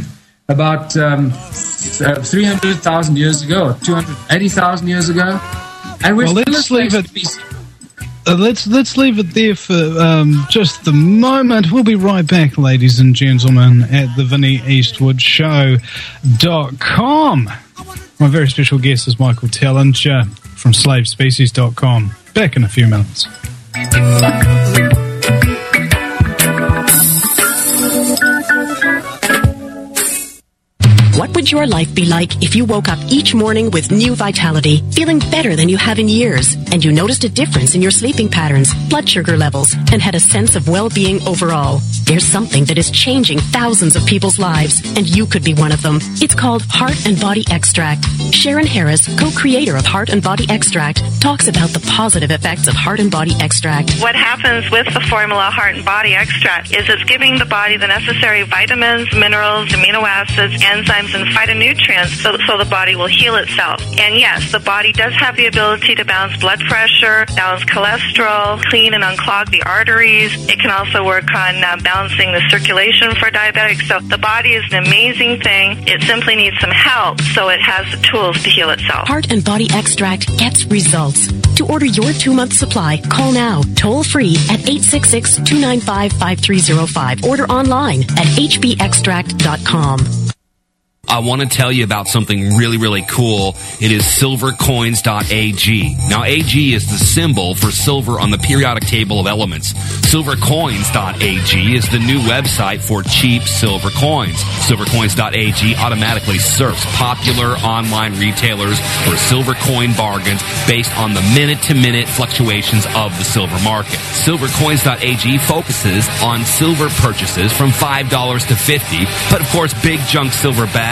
about um, uh, three hundred thousand years ago, two hundred eighty thousand years ago. And we're well, still let's a leave slave it. species. Uh, let's let's leave it there for um, just the moment. We'll be right back, ladies and gentlemen, at the Vinnie Eastwood Show dot com. My very special guest is Michael Tellinger from slave species dot com. Back in a few minutes. What would your life be like if you woke up each morning with new vitality, feeling better than you have in years, and you noticed a difference in your sleeping patterns, blood sugar levels, and had a sense of well-being overall? There's something that is changing thousands of people's lives, and you could be one of them. It's called Heart and Body Extract. Sharon Harris, co-creator of Heart and Body Extract, talks about the positive effects of Heart and Body Extract. What happens with the formula Heart and Body Extract is it's giving the body the necessary vitamins, minerals, amino acids, enzymes, and phytonutrients so, so the body will heal itself. And yes, the body does have the ability to balance blood pressure, balance cholesterol, clean and unclog the arteries. It can also work on uh, balancing the circulation for diabetics. So the body is an amazing thing. It simply needs some help, so it has the tools to heal itself. Heart and Body Extract gets results. To order your two-month supply, call now, toll-free at eight six six, two nine five, five three zero five. Order online at h b extract dot com. I want to tell you about something really, really cool. It is silver coins dot a g. Now, A G is the symbol for silver on the periodic table of elements. silver coins dot a g is the new website for cheap silver coins. silver coins dot a g automatically surfs popular online retailers for silver coin bargains based on the minute-to-minute fluctuations of the silver market. silver coins dot a g focuses on silver purchases from five dollars to fifty dollars, but of course, big junk silver bags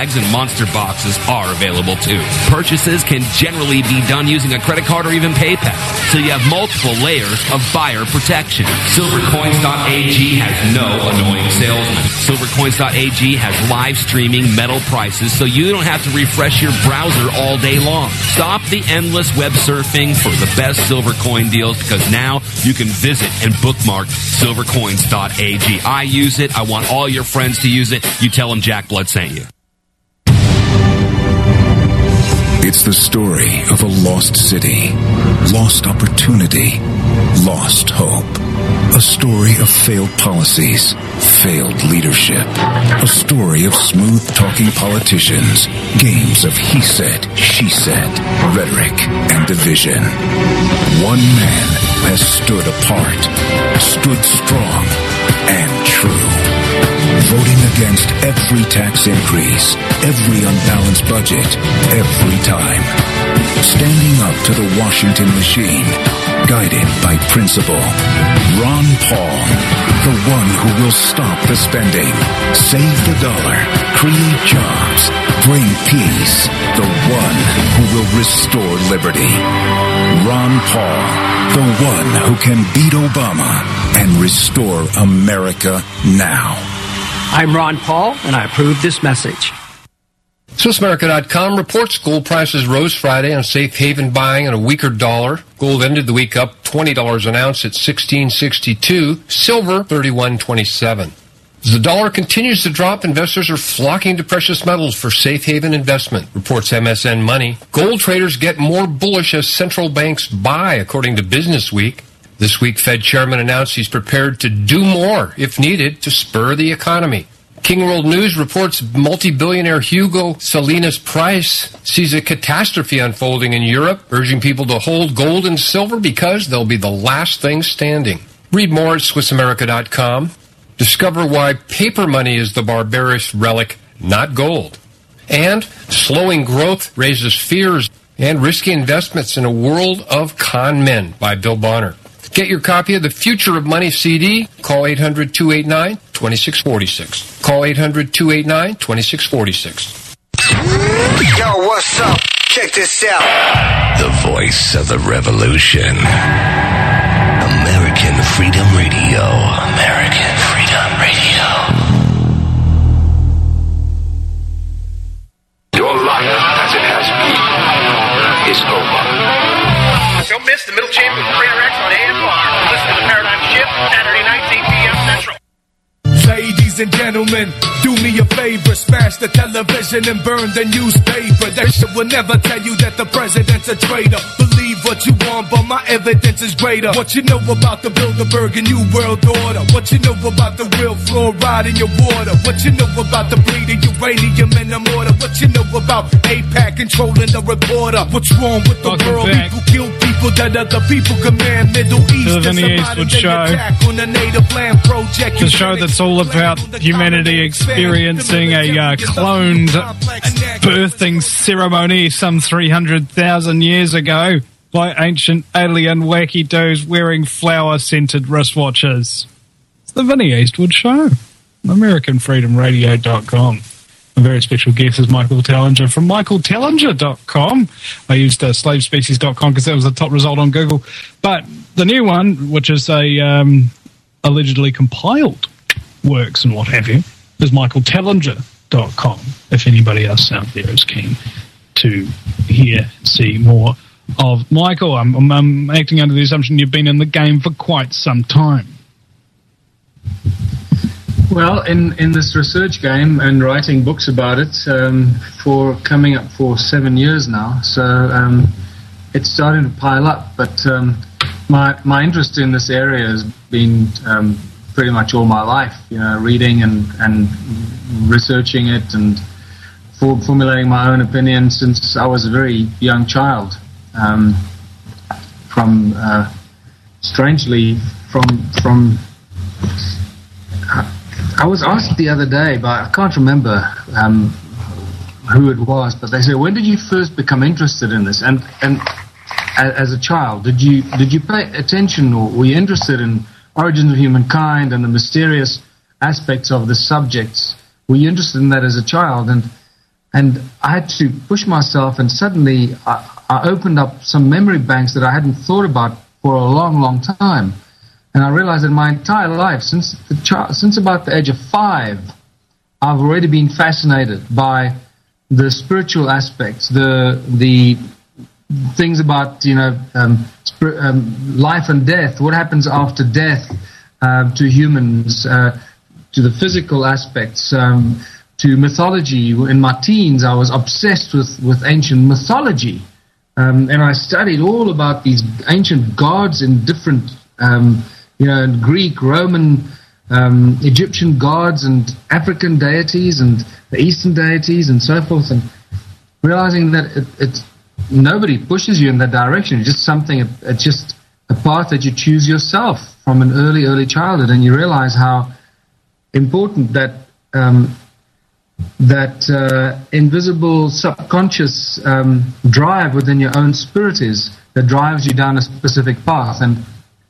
bags and monster boxes are available too. Purchases can generally be done using a credit card or even PayPal, so you have multiple layers of buyer protection. Silver Coins dot A G has no annoying salesmen. Silver Coins dot A G has live streaming metal prices, so you don't have to refresh your browser all day long. Stop the endless web surfing for the best silver coin deals, because now you can visit and bookmark Silver Coins dot A G. I use it. I want all your friends to use it. You tell them Jack Blood sent you. It's the story of a lost city, lost opportunity, lost hope. A story of failed policies, failed leadership. A story of smooth-talking politicians, games of he said, she said, rhetoric, and division. One man has stood apart, stood strong, and true. Voting against every tax increase, every unbalanced budget, every time. Standing up to the Washington machine, guided by principle. Ron Paul, the one who will stop the spending, save the dollar, create jobs, bring peace. The one who will restore liberty. Ron Paul, the one who can beat Obama and restore America now. I'm Ron Paul, and I approve this message. Swiss America dot com reports gold prices rose Friday on safe haven buying and a weaker dollar. Gold ended the week up twenty dollars an ounce at sixteen sixty-two. Silver, thirty-one twenty-seven. As the dollar continues to drop, investors are flocking to precious metals for safe haven investment, reports M S N Money. Gold traders get more bullish as central banks buy, according to Business Week. This week, Fed Chairman announced he's prepared to do more, if needed, to spur the economy. King World News reports multi-billionaire Hugo Salinas Price sees a catastrophe unfolding in Europe, urging people to hold gold and silver because they'll be the last thing standing. Read more at Swiss America dot com. Discover why paper money is the barbarous relic, not gold. And slowing growth raises fears and risky investments in a world of con men by Bill Bonner. Get your copy of the Future of Money C D. Call eight hundred, two eight nine, two six four six. Call eight hundred, two eight nine, two six four six. Yo, what's up? Check this out. The voice of the revolution. American Freedom Radio. American Freedom Radio. Your life, as it has been, is over. Don't miss the Middle Chamber of Trader X on A M R. Listen to the Paradigm Shift, Saturday nights, eight p.m. Central. Ladies and gentlemen, do me a favor, smash the television and burn the newspaper. That shit will never tell you that the president's a traitor. Believe what you want, but my evidence is greater. What you know about the Bilderberg and New World Order? What you know about the real fluoride in your water? What you know about the bleeding uranium in the mortar? What you know about AIPAC controlling the reporter? What's wrong with the Welcome world? back. People kill people that other people command. Middle East To the Vinny Eastwood Show. on the native land project. The show that's all about humanity experiencing a uh, cloned birthing ceremony some three hundred thousand years ago by ancient alien wacky-doos wearing flower-scented wristwatches. It's the Vinny Eastwood Show. American Freedom Radio dot com. A very special guest is Michael Tellinger from Michael Tellinger dot com. I used uh, slave species dot com because that was the top result on Google. But the new one, which is a um, allegedly compiled works and what have you, is Michael Tellinger dot com, if anybody else out there is keen to hear, see more of Michael. I'm, I'm, I'm acting under the assumption you've been in the game for quite some time. Well, in, in this research game and writing books about it um, for coming up for seven years now, so um, it's starting to pile up. But um, my my interest in this area has been um, pretty much all my life, you know, reading and, and researching it and for, formulating my own opinion since I was a very young child. Um, from uh, strangely, from from. Uh, I was asked the other day, but I can't remember um, who it was, but they said, "When did you first become interested in this?" And and as a child, did you did you pay attention, or were you interested in origins of humankind and the mysterious aspects of the subjects? Were you interested in that as a child? And and I had to push myself, and suddenly I, I opened up some memory banks that I hadn't thought about for a long, long time. And I realized that my entire life, since the child, since about the age of five, I've already been fascinated by the spiritual aspects, the the things about, you know, um, spir- um, life and death, what happens after death uh, to humans, uh, to the physical aspects, um, to mythology. In my teens, I was obsessed with, with ancient mythology. Um, and I studied all about these ancient gods in different, um, you know, Greek, Roman, um, Egyptian gods, and African deities, and the Eastern deities, and so forth. And realizing that it, it's nobody pushes you in that direction. It's just something, it's just a path that you choose yourself from an early, early childhood. And you realize how important that um, that uh, invisible subconscious um, drive within your own spirit is that drives you down a specific path. And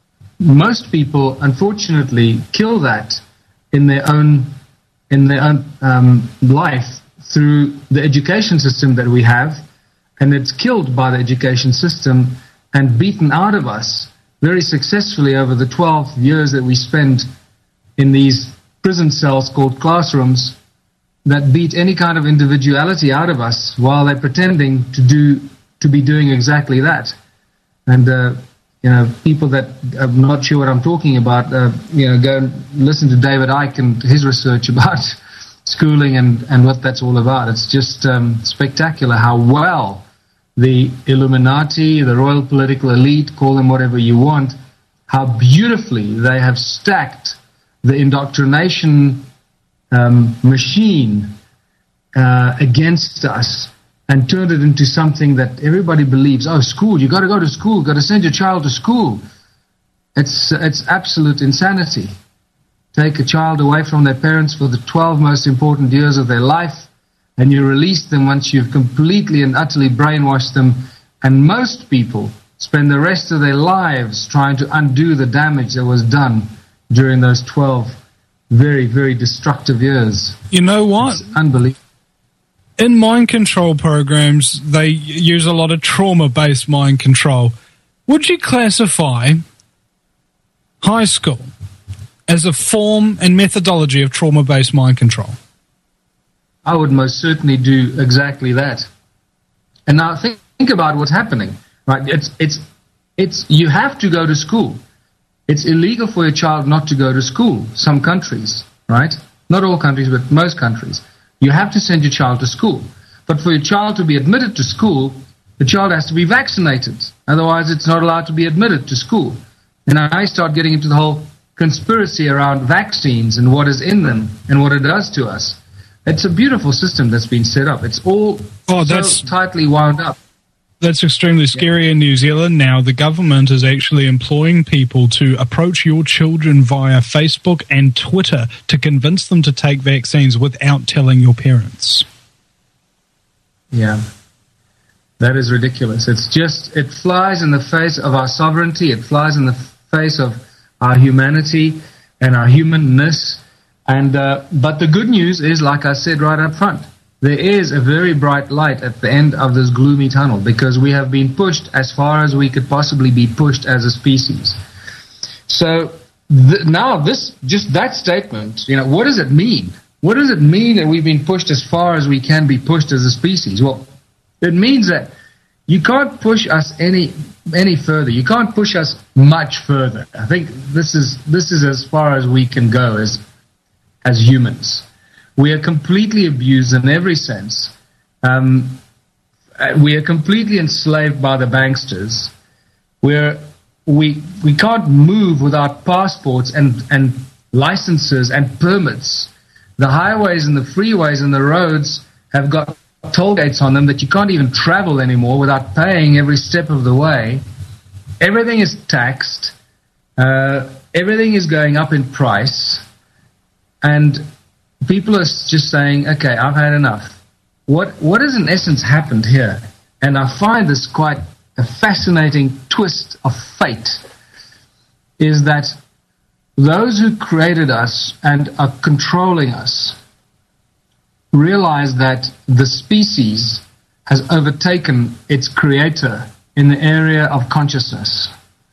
most people, unfortunately, kill that in their own in their own um, life through the education system that we have, and it's killed by the education system and beaten out of us very successfully over the twelve years that we spend in these prison cells called classrooms, that beat any kind of individuality out of us while they're pretending to do to be doing exactly that. And uh, you know, people that are not sure what I'm talking about, uh, you know, go and listen to David Icke and his research about schooling and, and what that's all about. It's just um, spectacular how well the Illuminati, the royal political elite, call them whatever you want, how beautifully they have stacked the indoctrination um, machine uh, against us and turned it into something that everybody believes. Oh, school, you got to go to school, got to send your child to school. It's it's absolute insanity. Take a child away from their parents for the twelve most important years of their life, and you release them once you've completely and utterly brainwashed them. And most people spend the rest of their lives trying to undo the damage that was done during those twelve very, very destructive years. You know what? It's unbelievable. In mind control programs, they use a lot of trauma-based mind control. Would you classify high school as a form and methodology of trauma-based mind control? I would most certainly do exactly that. And now think, think about what's happening. Right? It's it's it's you have to go to school. It's illegal for your child not to go to school. Some countries, right? Not all countries, but most countries. You have to send your child to school. But for your child to be admitted to school, the child has to be vaccinated. Otherwise, it's not allowed to be admitted to school. And I start getting into the whole conspiracy around vaccines and what is in them and what it does to us. It's a beautiful system that's been set up. It's all oh, so that's, tightly wound up. That's extremely scary. Yeah. In New Zealand now, the government is actually employing people to approach your children via Facebook and Twitter to convince them to take vaccines without telling your parents. Yeah. That is ridiculous. It's just, it flies in the face of our sovereignty. It flies in the face of our humanity and our humanness. And uh, but the good news is, like I said right up front, there is a very bright light at the end of this gloomy tunnel, because we have been pushed as far as we could possibly be pushed as a species. So th- now this, just that statement, you know, what does it mean? What does it mean that we've been pushed as far as we can be pushed as a species? Well, it means that you can't push us any any further. You can't push us much further. I think this is this is as far as we can go as as humans. We are completely abused in every sense. Um, we are completely enslaved by the banksters. We're, we we can't move without passports and, and licenses and permits. The highways and the freeways and the roads have got toll gates on them that you can't even travel anymore without paying every step of the way. Everything is taxed. Uh, everything is going up in price. And people are just saying, okay, I've had enough. What what has in essence happened here? And I find this quite a fascinating twist of fate, is that those who created us and are controlling us realize that the species has overtaken its creator in the area of consciousness.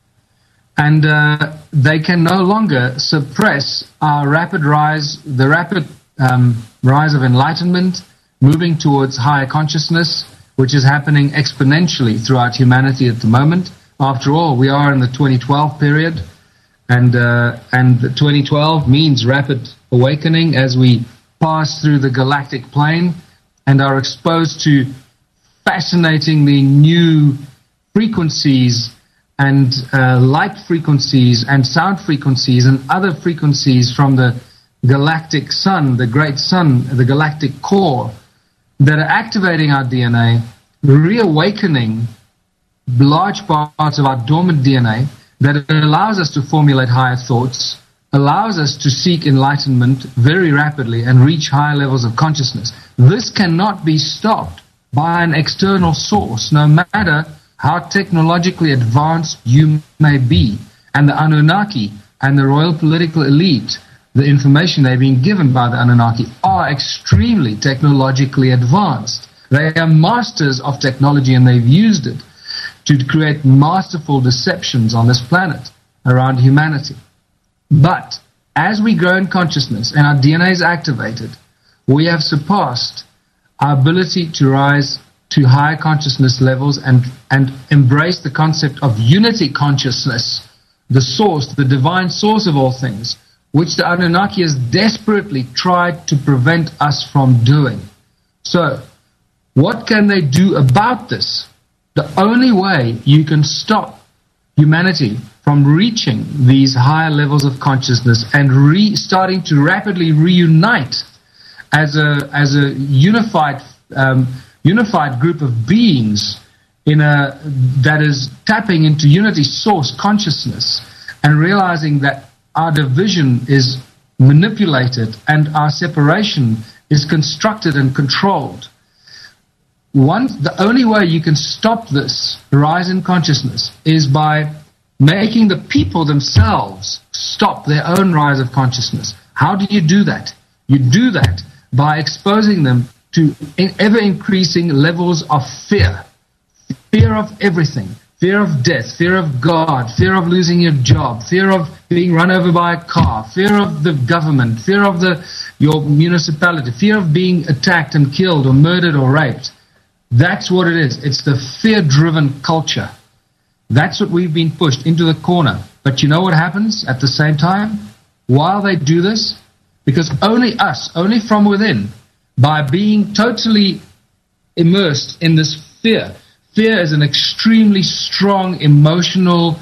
And uh, they can no longer suppress our rapid rise, the rapid um, rise of enlightenment, moving towards higher consciousness, which is happening exponentially throughout humanity at the moment. After all, we are in the twenty twelve period, and uh, and the twenty twelve means rapid awakening as we pass through the galactic plane and are exposed to fascinatingly new frequencies and uh, light frequencies and sound frequencies and other frequencies from the galactic sun, the great sun, the galactic core, that are activating our D N A, reawakening large parts of our dormant D N A, that allows us to formulate higher thoughts, allows us to seek enlightenment very rapidly and reach higher levels of consciousness. This cannot be stopped by an external source, no matter how technologically advanced you may be. And the Anunnaki and the royal political elite, the information they're being given by the Anunnaki, are extremely technologically advanced. They are masters of technology, and they've used it to create masterful deceptions on this planet around humanity. But as we grow in consciousness and our D N A is activated, we have surpassed our ability to rise to higher consciousness levels and, and embrace the concept of unity consciousness, the source, the divine source of all things, which the Anunnaki has desperately tried to prevent us from doing. So, what can they do about this? The only way you can stop humanity from reaching these higher levels of consciousness and re- starting to rapidly reunite as a as a unified um, unified group of beings in a that is tapping into unity source consciousness and realizing that our division is manipulated and our separation is constructed and controlled. One, the only way you can stop this rise in consciousness is by making the people themselves stop their own rise of consciousness. How do you do that? You do that by exposing them to ever-increasing levels of fear. Fear of everything. Fear of death. Fear of God. Fear of losing your job. Fear of being run over by a car. Fear of the government. Fear of the your municipality. Fear of being attacked and killed or murdered or raped. That's what it is. It's the fear-driven culture. That's what we've been pushed into the corner. But you know what happens at the same time? While they do this, because only us, only from within, by being totally immersed in this fear. Fear is an extremely strong emotional,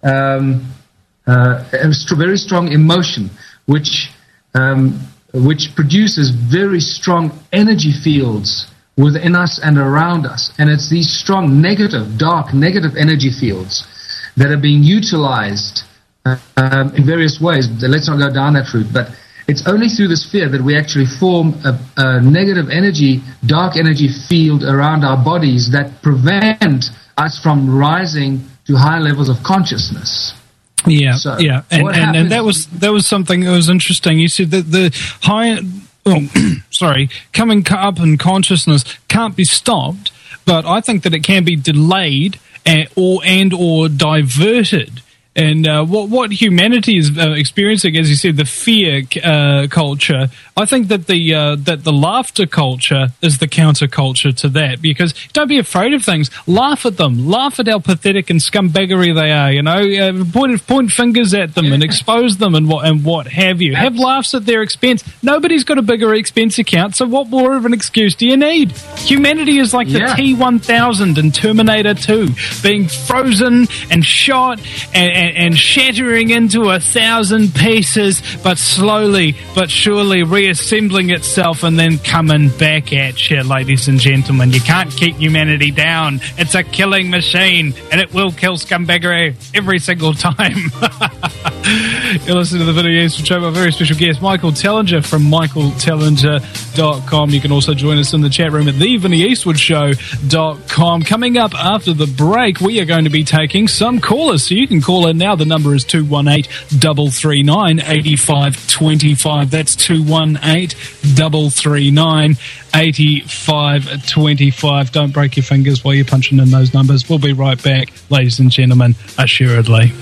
um, uh, a very strong emotion, which um, which produces very strong energy fields within us and around us. And it's these strong negative, dark, negative energy fields that are being utilized uh, um, in various ways. Let's not go down that route, but it's only through this fear that we actually form a, a negative energy, dark energy field around our bodies that prevent us from rising to high levels of consciousness. Yeah, so, yeah, and, and, and that was that was something that was interesting. You said that the high, oh, sorry, coming up in consciousness can't be stopped, but I think that it can be delayed and or and or diverted. And uh, what what humanity is uh, experiencing, as you said, the fear uh, culture. I think that the uh, that the laughter culture is the counterculture to that. Because don't be afraid of things. Laugh at them. Laugh at how pathetic and scumbaggery they are. You know, uh, point point fingers at them and expose them and what and what have you. Have laughs at their expense. Nobody's got a bigger expense account, so what more of an excuse do you need? Humanity is like the Yeah. T one thousand in Terminator two, being frozen and shot and. and And shattering into a thousand pieces, but slowly but surely reassembling itself and then coming back at you, ladies and gentlemen. You can't keep humanity down. It's a killing machine, and it will kill scumbaggery every single time. You're listening to the Vinny Eastwood Show. My very special guest, Michael Tellinger from michael tellinger dot com. You can also join us in the chat room at the vinny eastwood show dot com. Coming up after the break, we are going to be taking some callers, so you can call in now. The number is two one eight, three three nine, eight five two five. That's two one eight, three three nine, eight five two five. Don't break your fingers while you're punching in those numbers. We'll be right back, ladies and gentlemen, assuredly.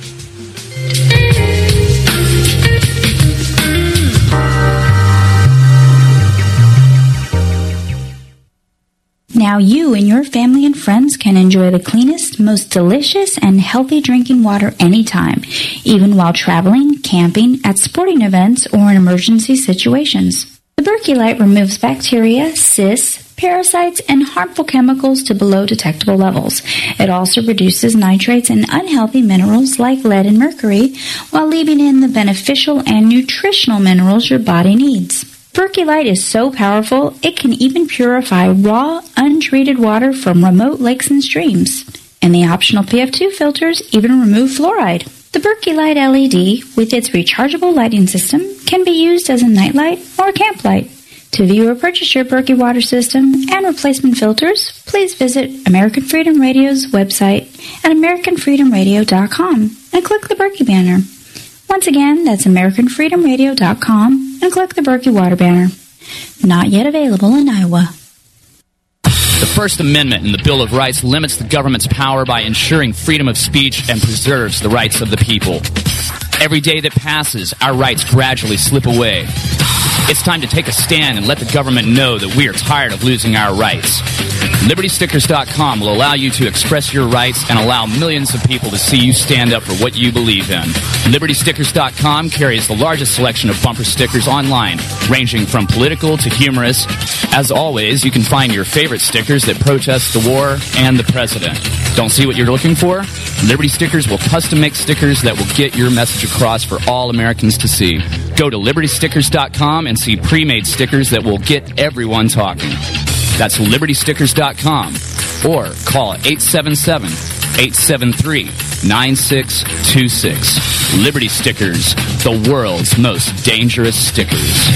Now you and your family and friends can enjoy the cleanest, most delicious, and healthy drinking water anytime, even while traveling, camping, at sporting events, or in emergency situations. The Berkey Light removes bacteria, cysts, parasites, and harmful chemicals to below detectable levels. It also reduces nitrates and unhealthy minerals like lead and mercury, while leaving in the beneficial and nutritional minerals your body needs. Berkey Light is so powerful, it can even purify raw, untreated water from remote lakes and streams. And the optional P F two filters even remove fluoride. The Berkey Light L E D, with its rechargeable lighting system, can be used as a nightlight or a camp light. To view or purchase your Berkey water system and replacement filters, please visit American Freedom Radio's website at american freedom radio dot com and click the Berkey banner. Once again, that's american freedom radio dot com and click the Berkey water banner. Not yet available in Iowa. The First Amendment in the Bill of Rights limits the government's power by ensuring freedom of speech and preserves the rights of the people. Every day that passes, our rights gradually slip away. It's time to take a stand and let the government know that we are tired of losing our rights. Liberty Stickers dot com will allow you to express your rights and allow millions of people to see you stand up for what you believe in. Liberty Stickers dot com carries the largest selection of bumper stickers online, ranging from political to humorous. As always, you can find your favorite stickers that protest the war and the president. Don't see what you're looking for? Liberty Stickers will custom make stickers that will get your message across for all Americans to see. Go to Liberty Stickers dot com and see pre-made stickers that will get everyone talking. That's Liberty Stickers dot com or call eight seven seven, eight seven three, nine six two six. Liberty Stickers, the world's most dangerous stickers.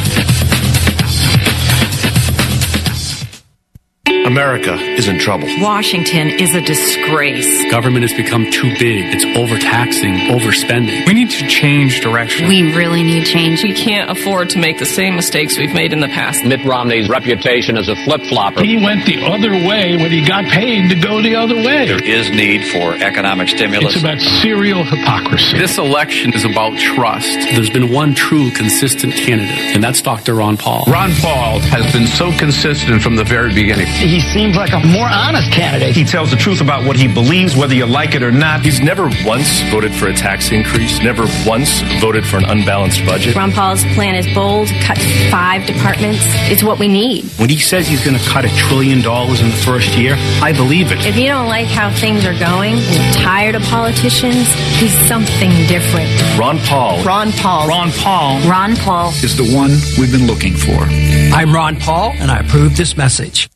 America is in trouble. Washington is a disgrace. Government has become too big. It's overtaxing, overspending. We need to change direction. We really need change. We can't afford to make the same mistakes we've made in the past. Mitt Romney's reputation as a flip-flopper. He went the other way when he got paid to go the other way. There is need for economic stimulus. It's about serial hypocrisy. This election is about trust. There's been one true consistent candidate, and that's Doctor Ron Paul. Ron Paul has been so consistent from the very beginning. He seems like a more honest candidate. He tells the truth about what he believes, whether you like it or not. He's never once voted for a tax increase, never once voted for an unbalanced budget. Ron Paul's plan is bold, cut five departments. It's what we need. When he says he's going to cut a trillion dollars in the first year, I believe it. If you don't like how things are going and you're tired of politicians, he's something different. Ron Paul. Ron Paul. Ron Paul. Ron Paul is the one we've been looking for. I'm Ron Paul, and I approve this message.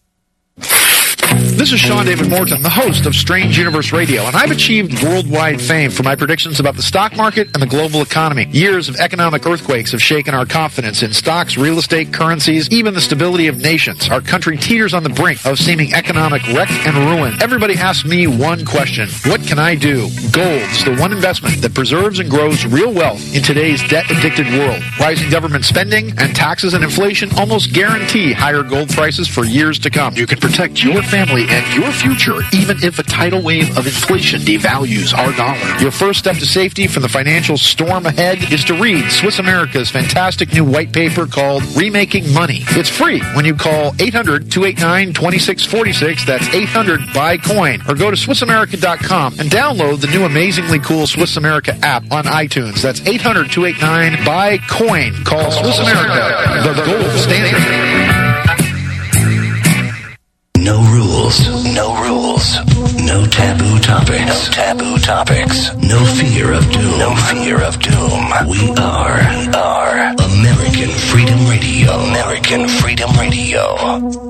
This is Sean David Morton, the host of Strange Universe Radio, and I've achieved worldwide fame for my predictions about the stock market and the global economy. Years of economic earthquakes have shaken our confidence in stocks, real estate, currencies, even the stability of nations. Our country teeters on the brink of seeming economic wreck and ruin. Everybody asks me one question: what can I do? Gold's the one investment that preserves and grows real wealth in today's debt-addicted world. Rising government spending and taxes and inflation almost guarantee higher gold prices for years to come. You can protect your family and your future, even if a tidal wave of inflation devalues our dollar. Your first step to safety from the financial storm ahead is to read Swiss America's fantastic new white paper called Remaking Money. It's free when you call eight hundred, two eight nine, two six four six. That's eight hundred, buy coin. Or go to Swiss America dot com and download the new amazingly cool Swiss America app on iTunes. That's eight hundred, two eight nine, buy coin. Call Swiss America, the gold standard. No rules, no rules, no taboo topics, no taboo topics, no fear of doom, no fear of doom. We are, we are American Freedom Radio, American Freedom Radio.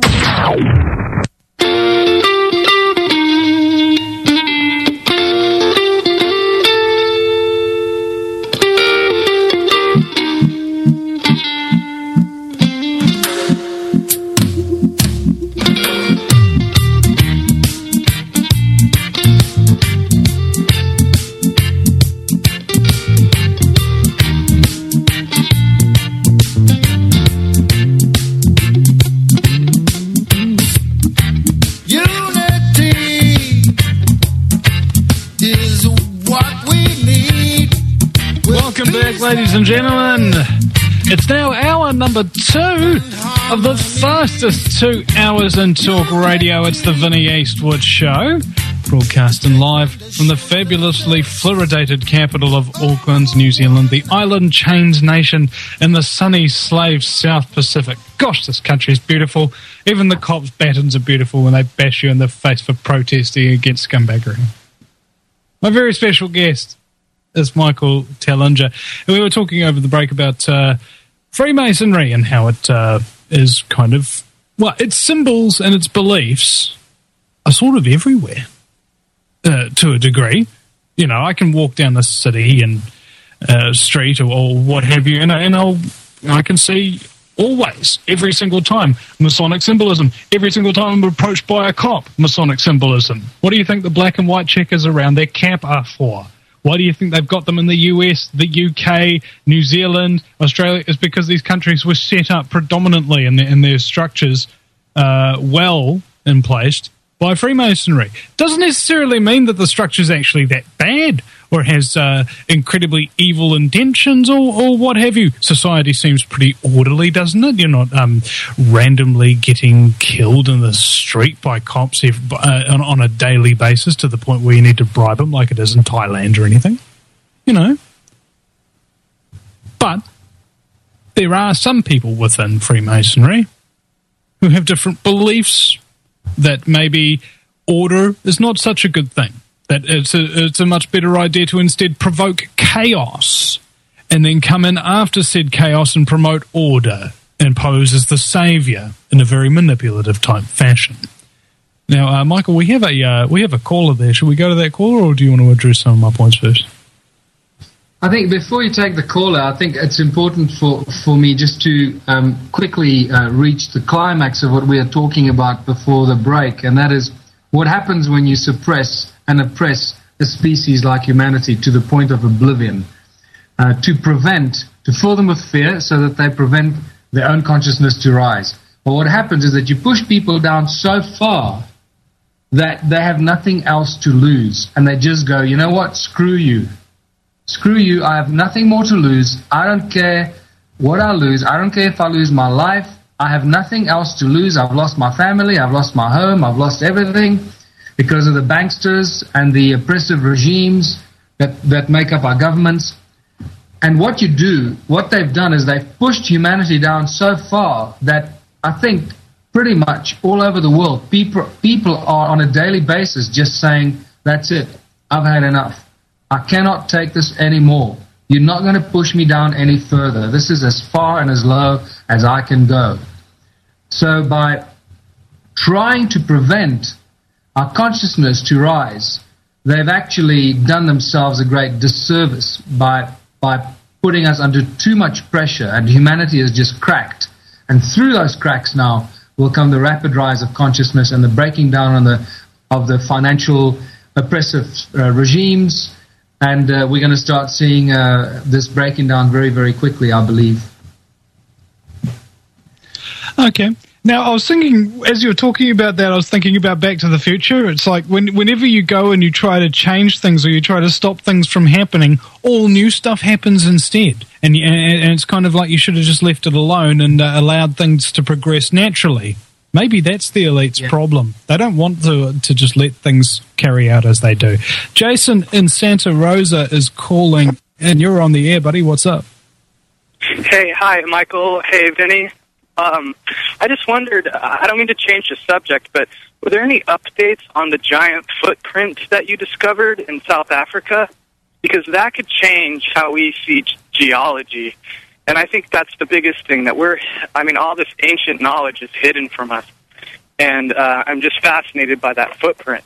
Welcome back, ladies and gentlemen. It's now hour number two of the fastest two hours in talk radio. It's the Vinnie Eastwood Show, broadcasting live from the fabulously fluoridated capital of Auckland, New Zealand, the island chains nation in the sunny slave South Pacific. Gosh, this country is beautiful. Even the cops' batons are beautiful when they bash you in the face for protesting against scumbaggery. My very special guest is Michael Tellinger. We were talking over the break about uh, Freemasonry and how it uh, is kind of, well, its symbols and its beliefs are sort of everywhere uh, to a degree. You know, I can walk down the city and uh, street or, or what have you, and, and I'll, I can see always, every single time, Masonic symbolism. Every single time I'm approached by a cop, Masonic symbolism. What do you think the black and white checkers around their cap are for? Why do you think they've got them in the U S, the U K, New Zealand, Australia? It's because these countries were set up predominantly in their, in their structures uh, well in place by Freemasonry. Doesn't necessarily mean that the structure's actually that bad or has uh, incredibly evil intentions or, or what have you. Society seems pretty orderly, doesn't it? You're not um, randomly getting killed in the street by cops if, uh, on, on a daily basis to the point where you need to bribe them like it is in Thailand or anything. You know. But there are some people within Freemasonry who have different beliefs that maybe order is not such a good thing. That it's a, it's a much better idea to instead provoke chaos and then come in after said chaos and promote order and pose as the saviour in a very manipulative type fashion. Now, uh, Michael, we have a uh, we have a caller there. Should we go to that caller, or do you want to address some of my points first? I think before you take the caller, I think it's important for, for me just to um, quickly uh, reach the climax of what we are talking about before the break, and that is what happens when you suppress and oppress a species like humanity to the point of oblivion, uh, to prevent, to fill them with fear so that they prevent their own consciousness to rise. But what happens is that you push people down so far that they have nothing else to lose, and they just go, you know what, screw you. Screw you, I have nothing more to lose. I don't care what I lose. I don't care if I lose my life. I have nothing else to lose. I've lost my family. I've lost my home. I've lost everything because of the banksters and the oppressive regimes that, that make up our governments. And what you do, what they've done is they've pushed humanity down so far that I think pretty much all over the world, people, people are on a daily basis just saying, that's it, I've had enough. I cannot take this anymore. You're not going to push me down any further. This is as far and as low as I can go. So by trying to prevent our consciousness to rise, they've actually done themselves a great disservice by by putting us under too much pressure, and humanity has just cracked. And through those cracks now will come the rapid rise of consciousness and the breaking down on the of the financial oppressive uh, regimes. And uh, we're going to start seeing uh, this breaking down very, very quickly, I believe. Okay. Now, I was thinking, as you were talking about that, I was thinking about Back to the Future. It's like when, whenever you go and you try to change things or you try to stop things from happening, all new stuff happens instead. And, and, and it's kind of like you should have just left it alone and uh, allowed things to progress naturally. Maybe that's the elite's yeah. problem. They don't want to to just let things carry out as they do. Jason in Santa Rosa is calling, and you're on the air, buddy. What's up? Hey, hi, Michael. Hey, Vinny. Um, I just wondered, I don't mean to change the subject, but were there any updates on the giant footprint that you discovered in South Africa? Because that could change how we see geology. And I think that's the biggest thing, that we're, I mean, all this ancient knowledge is hidden from us. And uh, I'm just fascinated by that footprint.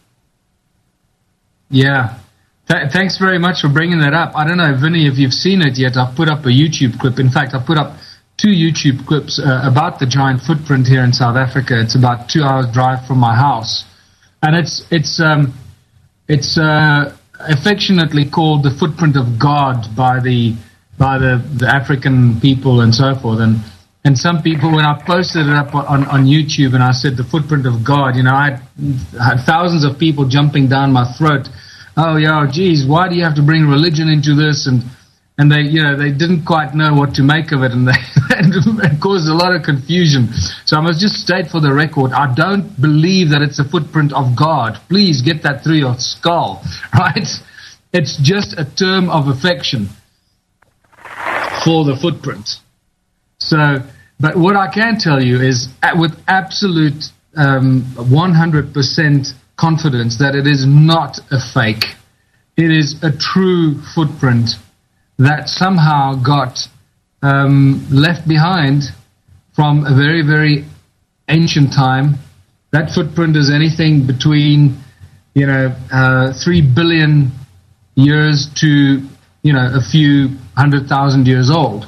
Yeah. Th- thanks very much for bringing that up. I don't know, Vinny, if you've seen it yet. I've put up a YouTube clip. In fact, I've put up two YouTube clips uh, about the giant footprint here in South Africa. It's about two hours drive from my house. And it's, it's, um, it's uh, affectionately called the footprint of God by the... by the, the African people and so forth. And and some people, when I posted it up on, on YouTube and I said the footprint of God, you know, I had, had thousands of people jumping down my throat. Oh, yeah, geez, why do you have to bring religion into this? And and they, you know, they didn't quite know what to make of it, and they it caused a lot of confusion. So I must just state for the record, I don't believe that it's a footprint of God. Please get that through your skull, right? It's just a term of affection for the footprint. So, but what I can tell you is, with absolute um, one hundred percent confidence, that it is not a fake. It is a true footprint that somehow got um, left behind from a very, very ancient time. That footprint is anything between, you know, uh, three billion years to, you know, a few hundred thousand years old.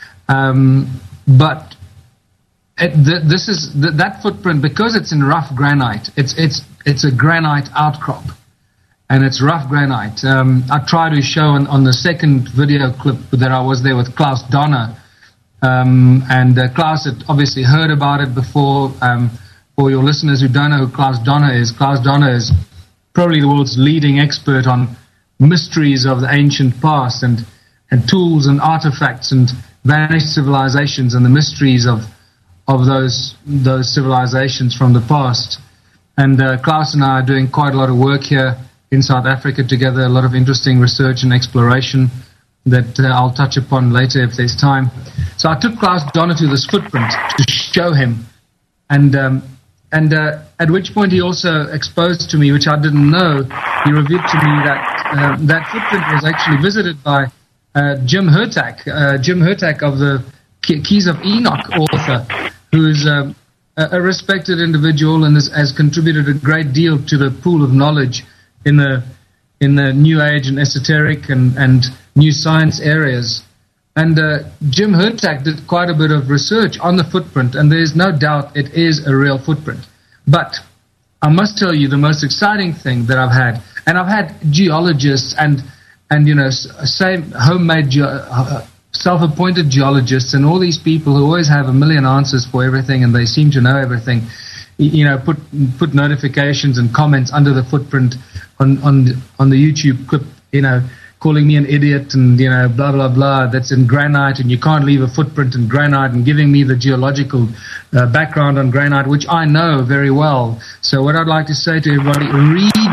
Um, but it, th- this is th- that footprint, because it's in rough granite. It's it's it's a granite outcrop. And it's rough granite. Um, I tried to show on, on the second video clip that I was there with Klaus Donner. Um, and uh, Klaus had obviously heard about it before. Um, for your listeners who don't know who Klaus Donner is, Klaus Donner is probably the world's leading expert on mysteries of the ancient past and, and tools and artifacts and vanished civilizations and the mysteries of of those those civilizations from the past. And uh, Klaus and I are doing quite a lot of work here in South Africa together, a lot of interesting research and exploration that uh, I'll touch upon later if there's time. So I took Klaus Donner to this footprint to show him, and um, and uh, at which point he also exposed to me, which I didn't know, he revealed to me that uh, that footprint was actually visited by uh, Jim Hurtak, uh, Jim Hurtak of the Keys of Enoch author, who's um, a, a respected individual and has, has contributed a great deal to the pool of knowledge in the in the New Age and esoteric and, and new science areas. And uh, Jim Hurtak did quite a bit of research on the footprint, and there's no doubt it is a real footprint. But I must tell you the most exciting thing that I've had, and I've had geologists and, and you know, same homemade, ge- uh, self-appointed geologists and all these people who always have a million answers for everything and they seem to know everything, you know, put put notifications and comments under the footprint on on on the YouTube clip, you know, calling me an idiot and, you know, blah blah blah. That's in granite and you can't leave a footprint in granite, and giving me the geological uh, background on granite, which I know very well. So what I'd like to say to everybody: read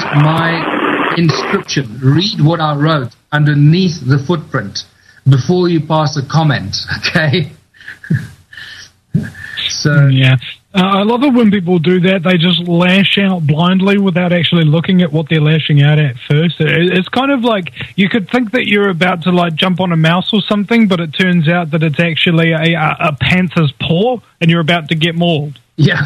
my inscription, read what I wrote underneath the footprint before you pass a comment. Okay. So yeah. Uh, I love it when people do that. They just lash out blindly without actually looking at what they're lashing out at first. It, it's kind of like you could think that you're about to like jump on a mouse or something, but it turns out that it's actually a, a, a panther's paw, and you're about to get mauled. Yeah.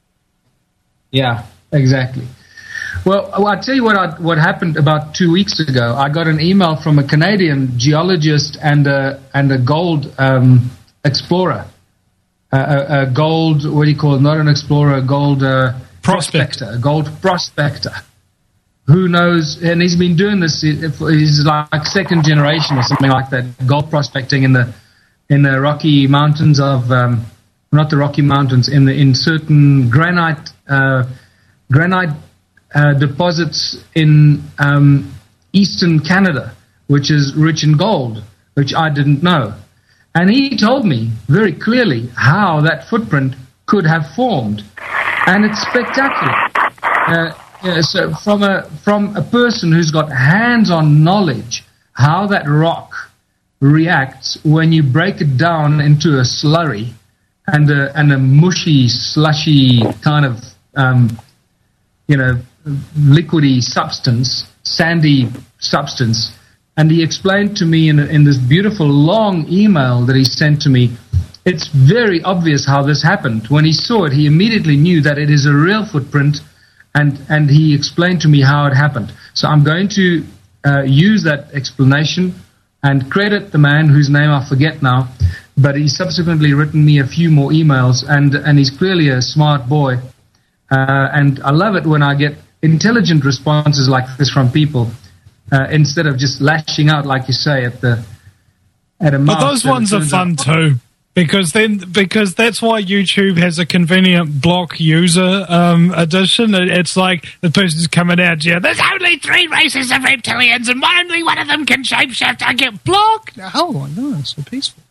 Yeah, exactly. Well, well I'll tell you what I, what happened about two weeks ago. I got an email from a Canadian geologist and a, and a gold um, explorer. Uh, a, a gold, what do you call it? Not an explorer, a gold uh, prospector, a gold prospector. Who knows? And he's been doing this. He's like second generation or something like that. Gold prospecting in the in the Rocky Mountains of, um, not the Rocky Mountains, in the in certain granite uh, granite uh, deposits in um, eastern Canada, which is rich in gold, which I didn't know. And he told me very clearly how that footprint could have formed, and it's spectacular. Uh, yeah, so from a from a person who's got hands-on knowledge, how that rock reacts when you break it down into a slurry and a and a mushy, slushy kind of um, you know liquidy substance, sandy substance. And he explained to me in, in this beautiful long email that he sent to me, it's very obvious how this happened. When he saw it, he immediately knew that it is a real footprint, and, and he explained to me how it happened. So I'm going to uh, use that explanation and credit the man whose name I forget now, but he's subsequently written me a few more emails, and, and he's clearly a smart boy. Uh, and I love it when I get intelligent responses like this from people. Uh, instead of just lashing out, like you say, at the at a mouse. But those ones are fun out. too. Because then, because that's why YouTube has a convenient block user um, addition. It, it's like the person's coming out, yeah, there's only three races of reptilians and only one of them can shapeshift. I get blocked. Oh, no, it's so peaceful.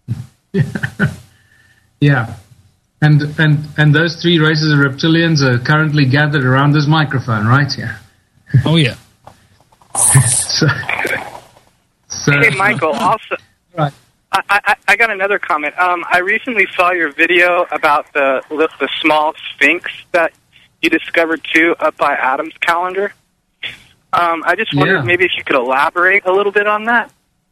Yeah. And, and, and those three races of reptilians are currently gathered around this microphone, right? Yeah. Oh, yeah. so, so, hey, Michael, also... Right. I, I, I got another comment. Um, I recently saw your video about the the small sphinx that you discovered too up by Adam's calendar. Um, I just wondered Yeah. maybe if you could elaborate a little bit on that.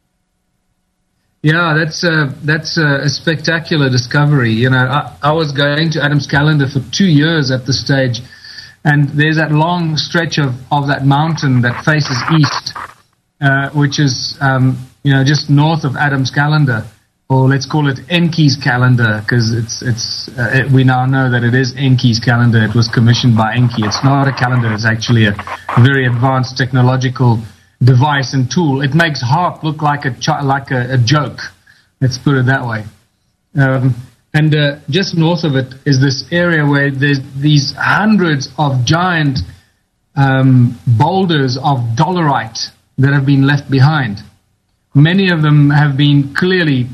Yeah, that's a, that's a, a spectacular discovery. You know, I, I was going to Adam's calendar for two years at the stage, and there's that long stretch of, of that mountain that faces east, uh, which is, um, you know, just north of Adam's calendar, or let's call it Enki's calendar, because it's it's uh, it, we now know that it is Enki's calendar. It was commissioned by Enki. It's not a calendar. It's actually a very advanced technological device and tool. It makes harp look like a ch- like a, a joke. Let's put it that way. Um, and uh, just north of it is this area where there's these hundreds of giant um, boulders of dolerite that have been left behind. Many of them have been clearly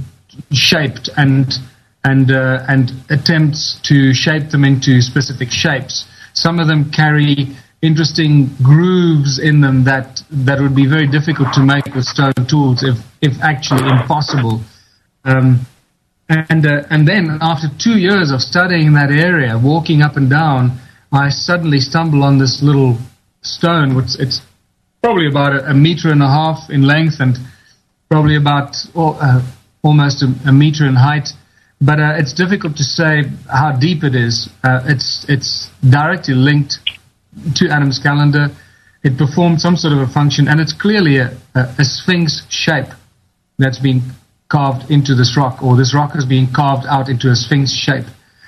shaped and and uh, and attempts to shape them into specific shapes. Some of them carry interesting grooves in them that, that would be very difficult to make with stone tools, if if actually impossible. Um, and uh, and then after two years of studying that area, walking up and down, I suddenly stumble on this little stone, which it's probably about a, a meter and a half in length and probably about uh, almost a, a meter in height. But uh, it's difficult to say how deep it is. Uh, it's it's directly linked to Adam's calendar. It performed some sort of a function, and it's clearly a, a, a sphinx shape that's been carved into this rock, or this rock has been carved out into a sphinx shape.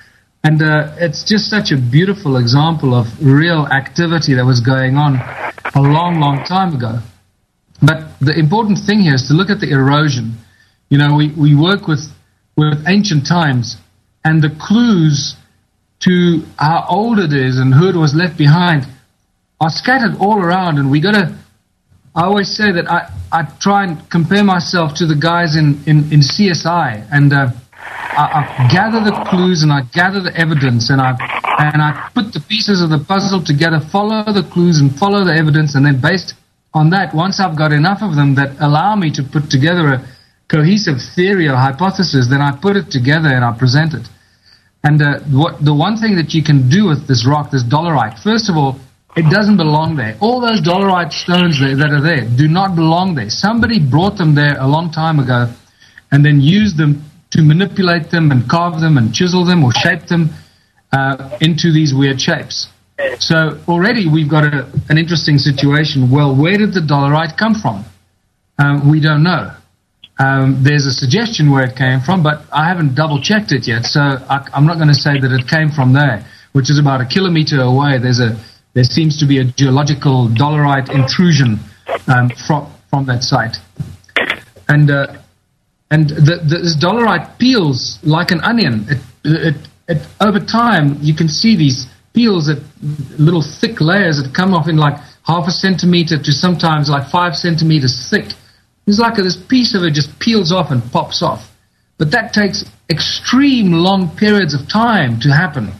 And uh, it's just such a beautiful example of real activity that was going on a long, long time ago. But the important thing here is to look at the erosion. You know, we, we work with, with ancient times, and the clues to how old it is and who it was left behind are scattered all around. And we got to, I always say that I, I try and compare myself to the guys in, in, in C S I, and uh, I, I gather the clues and I gather the evidence, and I and I put the pieces of the puzzle together, follow the clues and follow the evidence, and then based on that, once I've got enough of them that allow me to put together a cohesive theory or hypothesis, then I put it together and I present it. And uh, what the one thing that you can do with this rock, this dolerite, first of all, it doesn't belong there. All those dolerite stones there, that are there do not belong there. Somebody brought them there a long time ago and then used them to manipulate them and carve them and chisel them or shape them uh, into these weird shapes. So already we've got a, an interesting situation. Well, where did the dolerite come from? Um, we don't know. Um, there's a suggestion where it came from, but I haven't double-checked it yet, so I, I'm not going to say that it came from there, which is about a kilometer away. There's a there seems to be a geological dolerite intrusion um, from from that site, and uh, and the, the, this dolerite peels like an onion. It, it, it over time you can see these peels, that little thick layers that come off in like half a centimeter to sometimes like five centimeters thick. It's like this piece of it just peels off and pops off. But that takes extreme long periods of time to happen.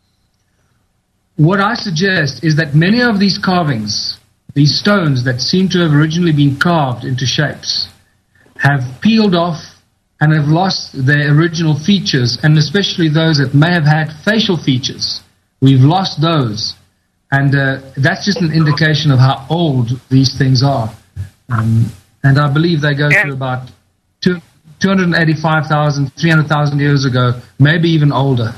What I suggest is that many of these carvings, these stones that seem to have originally been carved into shapes, have peeled off and have lost their original features, and especially those that may have had facial features. We've lost those. And uh, that's just an indication of how old these things are. Um, And I believe they go yeah. to about two, two hundred eighty-five thousand, three hundred thousand years ago, maybe even older.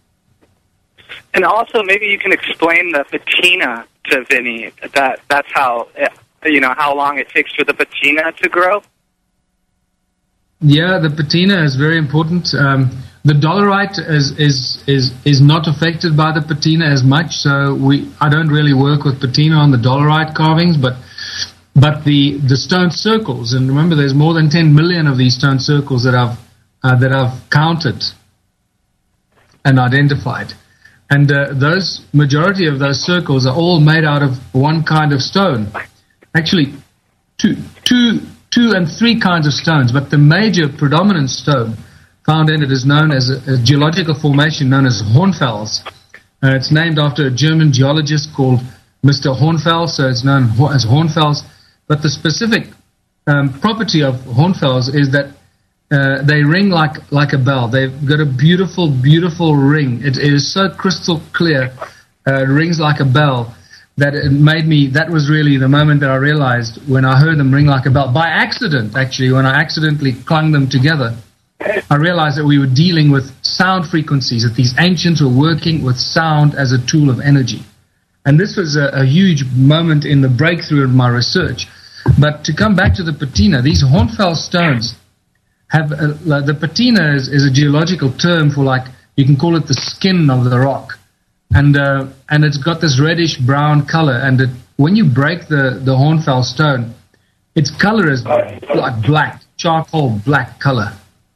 And also, maybe you can explain the patina to Vinny. That that's how you know how long it takes for the patina to grow. Yeah, the patina is very important. Um, the dolerite is is is is not affected by the patina as much. So we I don't really work with patina on the dolerite carvings, but. But the, the stone circles, and remember there's more than ten million of these stone circles that I've uh, that I've counted and identified. And uh, those majority of those circles are all made out of one kind of stone. Actually, two, two, two and three kinds of stones, but the major predominant stone found in it is known as a, a geological formation known as Hornfels. Uh, it's named after a German geologist called Mister Hornfels, so it's known as Hornfels. But the specific um, property of Hornfels is that Uh, they ring like like a bell. They've got a beautiful, beautiful ring. It, it is so crystal clear. Uh, it rings like a bell that it made me, that was really the moment that I realized when I heard them ring like a bell. By accident, actually, when I accidentally clung them together, I realized that we were dealing with sound frequencies, that these ancients were working with sound as a tool of energy. And this was a, a huge moment in the breakthrough of my research. But to come back to the patina, these Hornfels stones, Have a, the patina is, is a geological term for, like, you can call it the skin of the rock, and uh, and it's got this reddish brown color. And it, when you break the the Hornfels stone, its color is like black, charcoal black color,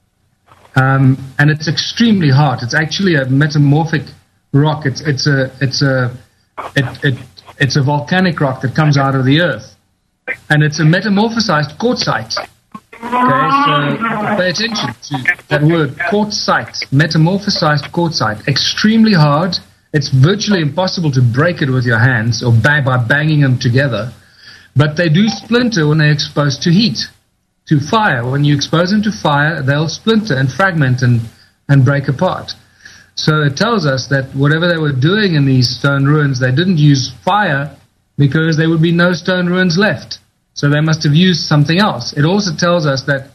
um, and it's extremely hard. It's actually a metamorphic rock. It's it's a it's a it, it it's a volcanic rock that comes out of the earth, and it's a metamorphosized quartzite. Okay, so pay attention to that word, quartzite, metamorphosized quartzite. Extremely hard. It's virtually impossible to break it with your hands or bang, by banging them together. But they do splinter when they're exposed to heat, to fire. When you expose them to fire, they'll splinter and fragment and, and break apart. So it tells us that whatever they were doing in these stone ruins, they didn't use fire because there would be no stone ruins left. So they must have used something else. It also tells us that,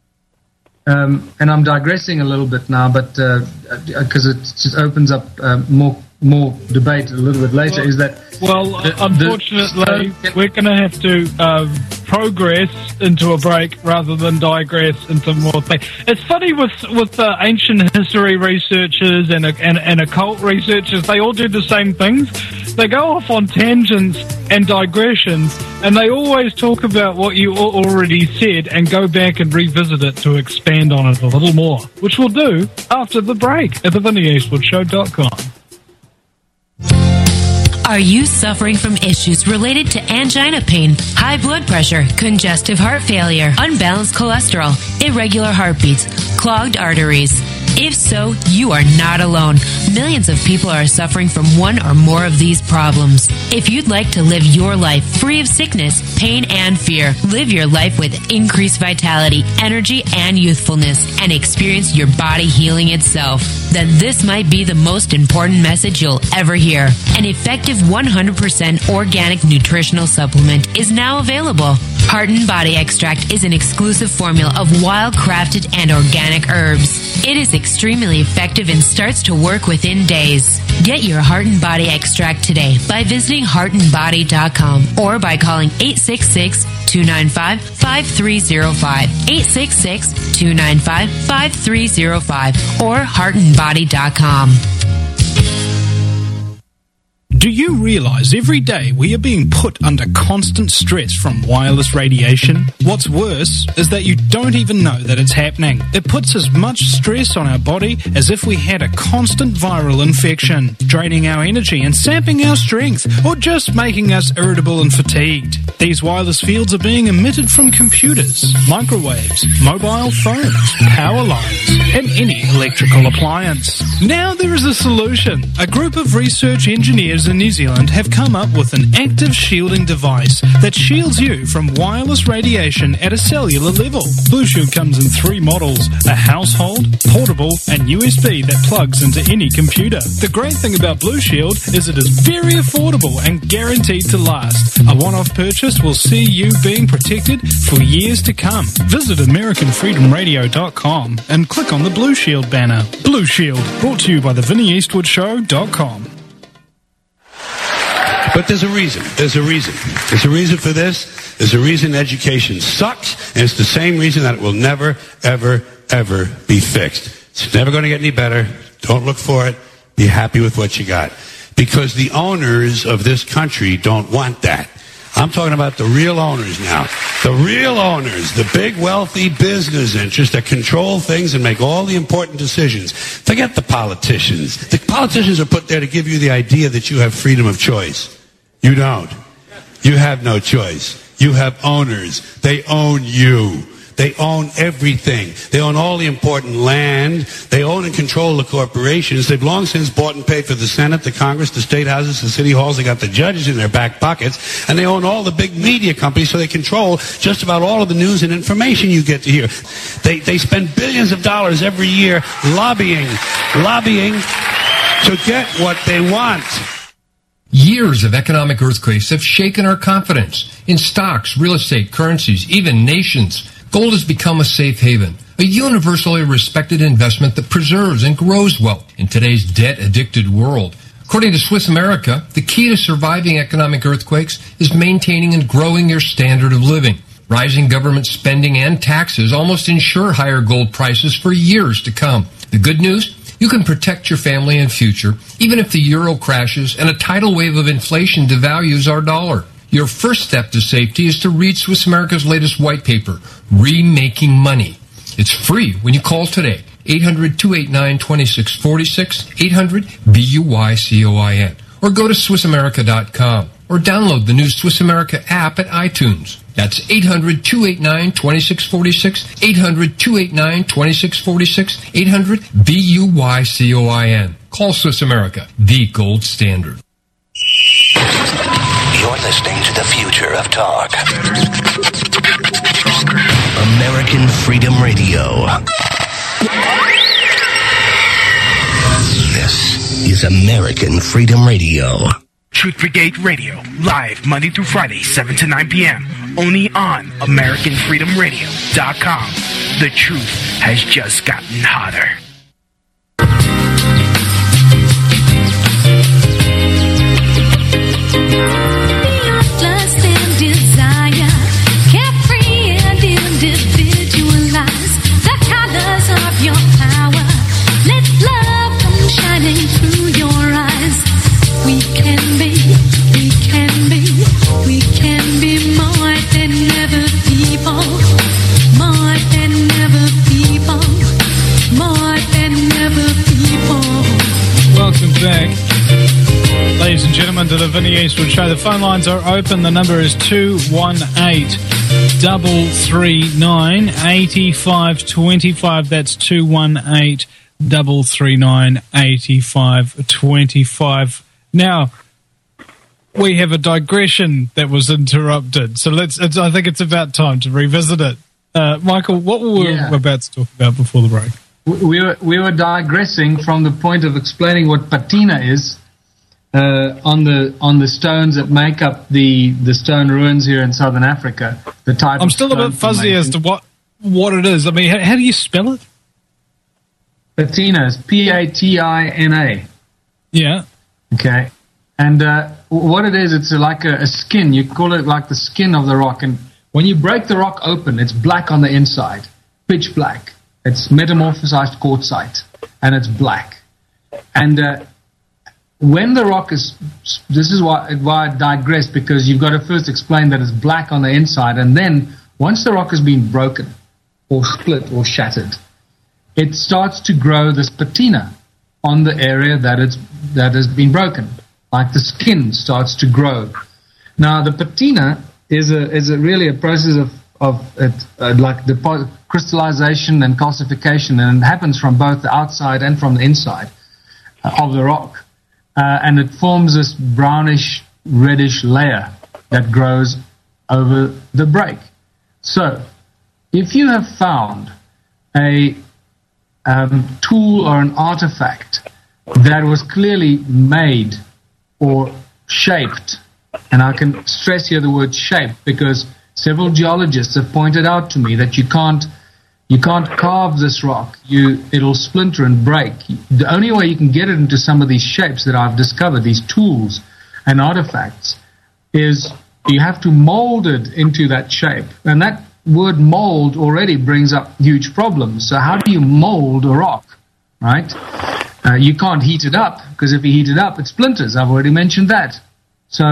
um, and I'm digressing a little bit now, but because uh, it just opens up uh, more more debate a little bit later, well, is that... Well, the, unfortunately, the, we're going to have to uh, progress into a break rather than digress into more things. It's funny with with uh, ancient history researchers and, and, and occult researchers, they all do the same things. They go off on tangents and digressions, and they always talk about what you already said and go back and revisit it to expand on it a little more, which we'll do after the break at the Vinnie Eastwood Show dot com. Are you suffering from issues related to angina pain, high blood pressure, congestive heart failure, unbalanced cholesterol, irregular heartbeats, clogged arteries? If so, you are not alone. Millions of people are suffering from one or more of these problems. If you'd like to live your life free of sickness, pain, and fear, live your life with increased vitality, energy, and youthfulness, and experience your body healing itself, then this might be the most important message you'll ever hear. An effective one hundred percent organic nutritional supplement is now available. Heart and Body Extract is an exclusive formula of wild-crafted and organic herbs. It is extremely effective and starts to work within days. Get your Heart and Body Extract today by visiting heart and body dot com or by calling eight six six, two nine five, five three zero five, eight six six, two nine five, five three zero five, or heart and body dot com. Do you realize every day we are being put under constant stress from wireless radiation? What's worse is that you don't even know that it's happening. It puts as much stress on our body as if we had a constant viral infection, draining our energy and sapping our strength, or just making us irritable and fatigued. These wireless fields are being emitted from computers, microwaves, mobile phones, power lines, and any electrical appliance. Now there is a solution. A group of research engineers in New Zealand have come up with an active shielding device that shields you from wireless radiation at a cellular level. Blue Shield comes in three models: a household, portable, and U S B that plugs into any computer. The great thing about Blue Shield is it is very affordable and guaranteed to last. A one-off purchase will see you being protected for years to come. Visit American Freedom Radio dot com and click on the Blue Shield banner. Blue Shield, brought to you by the Vinnie Eastwood Show dot com. But there's a reason. There's a reason. There's a reason for this. There's a reason education sucks, and it's the same reason that it will never, ever, ever be fixed. It's never going to get any better. Don't look for it. Be happy with what you got. Because the owners of this country don't want that. I'm talking about the real owners now. The real owners, the big wealthy business interests that control things and make all the important decisions. Forget the politicians. The politicians are put there to give you the idea that you have freedom of choice. You don't. You have no choice. You have owners. They own you. They own everything. They own all the important land. They own and control the corporations. They've long since bought and paid for the Senate, the Congress, the state houses, the city halls. They got the judges in their back pockets. And they own all the big media companies, so they control just about all of the news and information you get to hear. They, they spend billions of dollars every year lobbying, lobbying to get what they want. Years of economic earthquakes have shaken our confidence in stocks, real estate, currencies, even nations. Gold has become a safe haven, a universally respected investment that preserves and grows wealth in today's debt-addicted world. According to Swiss America, the key to surviving economic earthquakes is maintaining and growing your standard of living. Rising government spending and taxes almost ensure higher gold prices for years to come. The good news? You can protect your family and future, even if the euro crashes and a tidal wave of inflation devalues our dollar. Your first step to safety is to read Swiss America's latest white paper, Remaking Money. It's free when you call today, eight hundred, two eight nine, two six four six, eight hundred, B U Y C O I N, or go to Swiss America dot com, or download the new Swiss America app at iTunes. That's eight hundred, two eight nine, two six four six, eight hundred, two eight nine, two six four six, eight hundred, B U Y C O I N. Call Swiss America, the gold standard. You're listening to the future of talk. American Freedom Radio. This is American Freedom Radio. Truth Brigade Radio, live Monday through Friday, seven to nine p.m. Only on American Freedom Radio dot com. The truth has just gotten hotter. Welcome back, ladies and gentlemen, to the Vinnie Eastwood Show. The phone lines are open. The number is two one eight, three three nine, eight five two five. That's two one eight, three three nine, eight five two five. Now, we have a digression that was interrupted, so let's. It's, I think it's about time to revisit it. Uh, Michael, what were we yeah. about to talk about before the break? We were we were digressing from the point of explaining what patina is uh, on the on the stones that make up the, the stone ruins here in southern Africa. The type. I'm still a bit fuzzy as to what what it is. I mean, how, how do you spell it? Patina is P A T I N A. Yeah. Okay. And uh, what it is, it's like a, a skin. You call it like the skin of the rock. And when you break the rock open, it's black on the inside, pitch black. It's metamorphosized quartzite, and it's black. And uh, when the rock is, this is why, why I digress, because you've got to first explain that it's black on the inside, and then once the rock has been broken or split or shattered, it starts to grow this patina on the area that it's that has been broken, like the skin starts to grow. Now, the patina is a is a really a process of of it, uh, like deposit, crystallization and calcification, and it happens from both the outside and from the inside uh, of the rock. Uh, and it forms this brownish, reddish layer that grows over the break. So, if you have found a um, tool or an artifact that was clearly made or shaped, and I can stress here the word shaped because several geologists have pointed out to me that you can't you can't carve this rock. You it'll splinter and break. The only way you can get it into some of these shapes that I've discovered, these tools and artifacts, is you have to mold it into that shape. And that word mold already brings up huge problems. So how do you mold a rock, right? Uh, you can't heat it up, because if you heat it up, it splinters. I've already mentioned that. So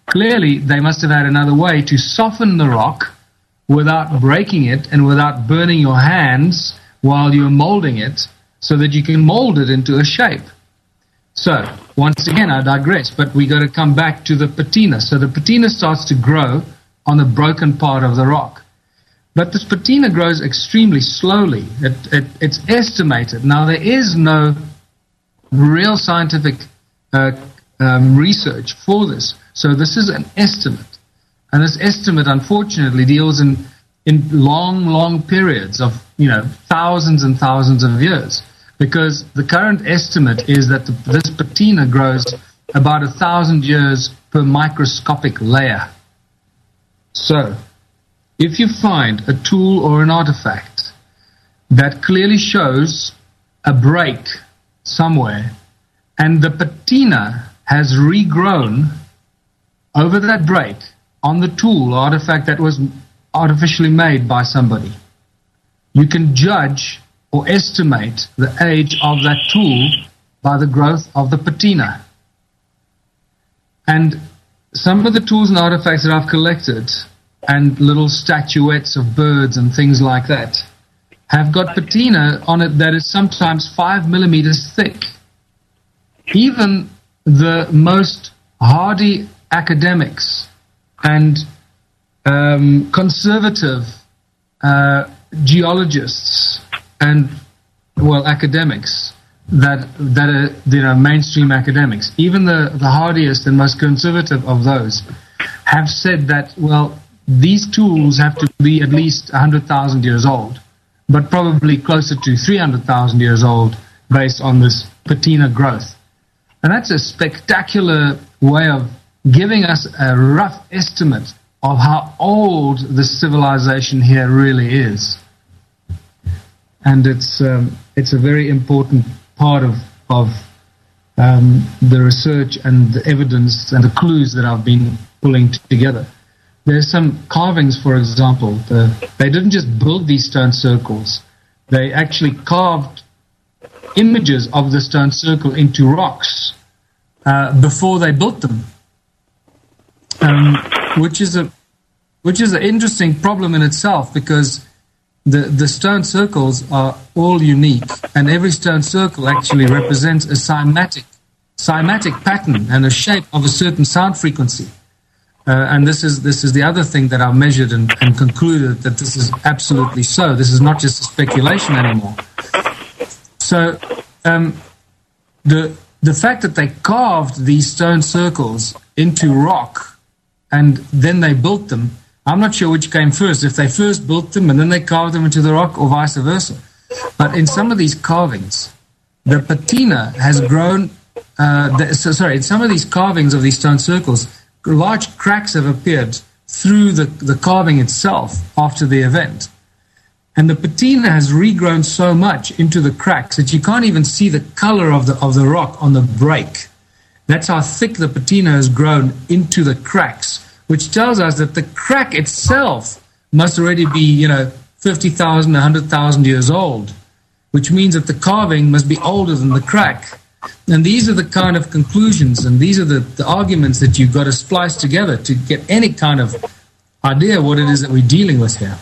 clearly they must have had another way to soften the rock without breaking it and without burning your hands while you're molding it, so that you can mold it into a shape. So, once again, I digress, but we got to come back to the patina. So the patina starts to grow on the broken part of the rock. But this patina grows extremely slowly. It, it, it's estimated. Now, there is no real scientific uh, um, research for this. So this is an estimate. And this estimate, unfortunately, deals in, in long, long periods of, you know, thousands and thousands of years. Because the current estimate is that the, this patina grows about a thousand years per microscopic layer. So, if you find a tool or an artifact that clearly shows a break somewhere, and the patina has regrown over that break on the tool or artifact that was artificially made by somebody, you can judge or estimate the age of that tool by the growth of the patina. And some of the tools and artifacts that I've collected, and little statuettes of birds and things like that, have got patina on it that is sometimes five millimeters thick. Even the most hardy academics and um, conservative uh, geologists and, well, academics that that are, you know, mainstream academics, even the, the hardiest and most conservative of those, have said that, well, these tools have to be at least one hundred thousand years old, but probably closer to three hundred thousand years old based on this patina growth. And that's a spectacular way of giving us a rough estimate of how old the civilization here really is. And it's um, it's a very important part of, of um, the research and the evidence and the clues that I've been pulling together. There's some carvings, for example. The, they didn't just build these stone circles. They actually carved images of the stone circle into rocks uh, before they built them, um, which is a which is an interesting problem in itself, because the, the stone circles are all unique, and every stone circle actually represents a cymatic, cymatic pattern and a shape of a certain sound frequency. Uh, and this is this is the other thing that I've measured and, and concluded that this is absolutely so. This is not just a speculation anymore. So um, the the fact that they carved these stone circles into rock and then they built them, I'm not sure which came first, if they first built them and then they carved them into the rock, or vice versa. But in some of these carvings, the patina has grown, uh, the, so, sorry, in some of these carvings of these stone circles, large cracks have appeared through the, the carving itself after the event. And the patina has regrown so much into the cracks that you can't even see the color of the, of the rock on the break. That's how thick the patina has grown into the cracks, which tells us that the crack itself must already be, you know, fifty thousand, one hundred thousand years old, which means that the carving must be older than the crack. And these are the kind of conclusions, and these are the, the arguments that you've got to splice together to get any kind of idea what it is that we're dealing with here.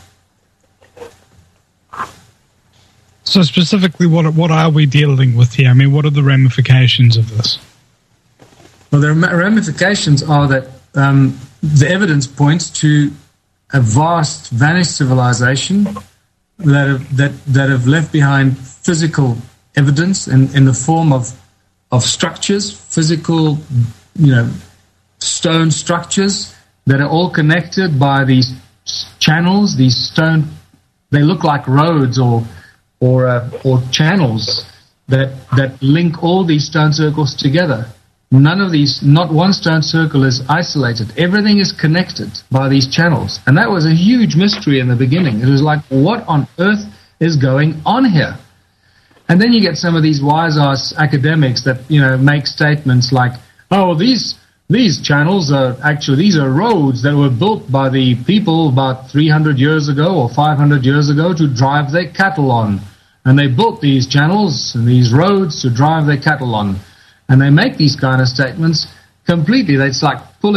So specifically, what what are we dealing with here? I mean, what are the ramifications of this? Well, the ramifications are that um, the evidence points to a vast vanished civilization that have, that, that have left behind physical evidence in, in the form of of structures, physical, you know, stone structures that are all connected by these channels, these stone, they look like roads or or uh, or channels that that link all these stone circles together. None of these, not one stone circle is isolated. Everything is connected by these channels. And that was a huge mystery in the beginning. It was like, what on earth is going on here? And then you get some of these wise-ass academics that, you know, make statements like, oh, these these channels are actually, these are roads that were built by the people about three hundred years ago or five hundred years ago to drive their cattle on. And they built these channels and these roads to drive their cattle on. And they make these kind of statements completely. It's like pulling a,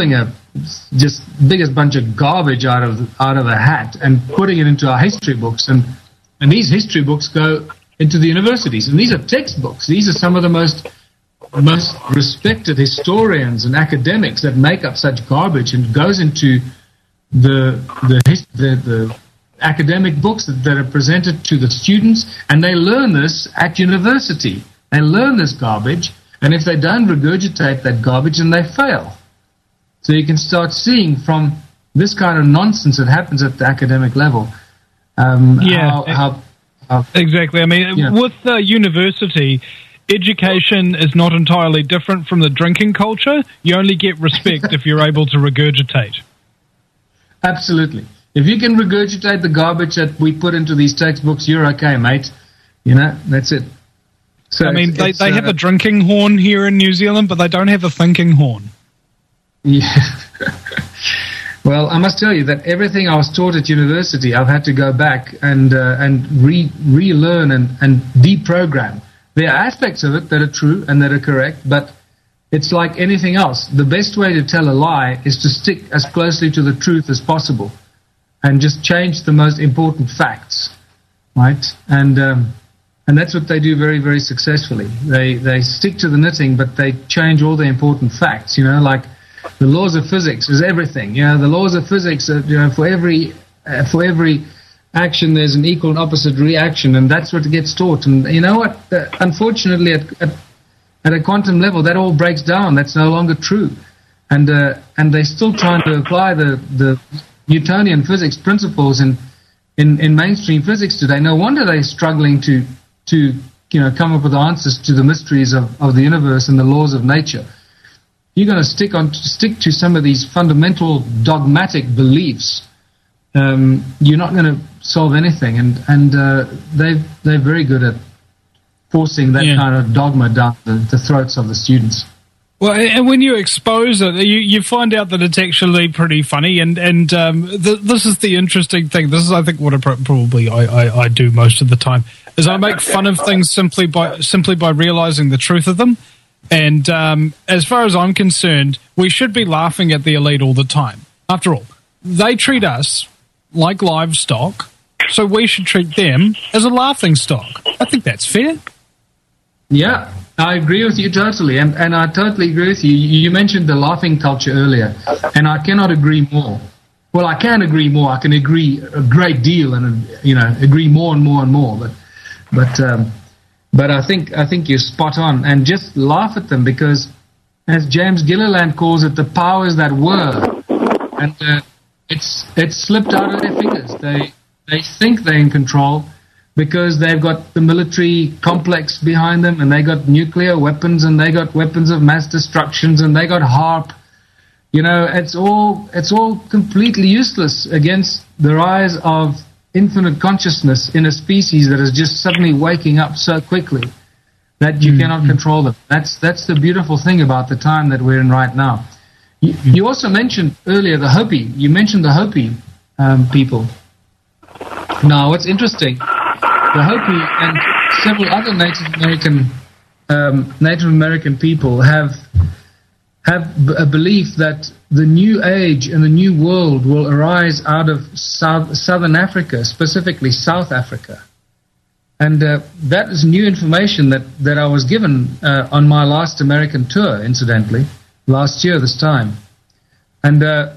just biggest bunch of garbage out of out of a hat and putting it into our history books. And and these history books go into the universities, and these are textbooks. These are some of the most most respected historians and academics that make up such garbage, and goes into the the the, the academic books that, that are presented to the students, and they learn this at university. They learn this garbage, and if they don't regurgitate that garbage, then they fail. So you can start seeing from this kind of nonsense that happens at the academic level. Um, yeah, how, how, how, exactly. I mean, yeah. with the university, education is not entirely different from the drinking culture. You only get respect if you're able to regurgitate. Absolutely. If you can regurgitate the garbage that we put into these textbooks, you're okay, mate. You know, that's it. So I mean, it's, they, it's, they uh, have a drinking horn here in New Zealand, but they don't have a thinking horn. Yeah. Well, I must tell you that everything I was taught at university, I've had to go back and uh, and re relearn and, and deprogram. There are aspects of it that are true and that are correct, but it's like anything else. The best way to tell a lie is to stick as closely to the truth as possible and just change the most important facts, right? And um, and that's what they do very, very successfully. They they stick to the knitting, but they change all the important facts. You know, like the laws of physics is everything. You know, the laws of physics are, you know, for every uh, for every action there's an equal and opposite reaction, and that's what gets taught. And you know what? Uh, unfortunately, at, at at a quantum level, that all breaks down. That's no longer true, and uh, and they're still trying to apply the the Newtonian physics principles in in in mainstream physics today. No wonder they're struggling to to you know come up with answers to the mysteries of, of the universe and the laws of nature. You're going to stick on stick to some of these fundamental dogmatic beliefs. Um, you're not going to solve anything, and and uh, they they're very good at forcing that yeah. kind of dogma down the, the throats of the students. Well, and when you expose it, you, you find out that it's actually pretty funny, and and um, th- this is the interesting thing. This is, I think, what I pro- probably I, I, I do most of the time is I make fun of things simply by simply by realizing the truth of them. And um, as far as I'm concerned, we should be laughing at the elite all the time. After all, they treat us like livestock, so we should treat them as a laughing stock. I think that's fair. Yeah, I agree with you totally, and, and I totally agree with you. You mentioned the laughing culture earlier, and I cannot agree more. Well, I can agree more. I can agree a great deal, and you know, agree more and more and more. But, but, um, but I think I think you're spot on, and just laugh at them because, as James Gilliland calls it, the powers that were, and uh, it's it's slipped out of their fingers. They they think they're in control, because they've got the military complex behind them, and they got nuclear weapons, and they got weapons of mass destructions, and they got HAARP. You know, it's all it's all completely useless against the rise of infinite consciousness in a species that is just suddenly waking up so quickly that you mm-hmm. cannot control them. That's that's the beautiful thing about the time that we're in right now. You, you also mentioned earlier the Hopi. You mentioned the Hopi um, people. Now, what's interesting, the Hopi and several other Native American um, Native American people have have a belief that the new age and the new world will arise out of South, Southern Africa, specifically South Africa. And uh, that is new information that, that I was given uh, on my last American tour, incidentally, last year this time. And uh,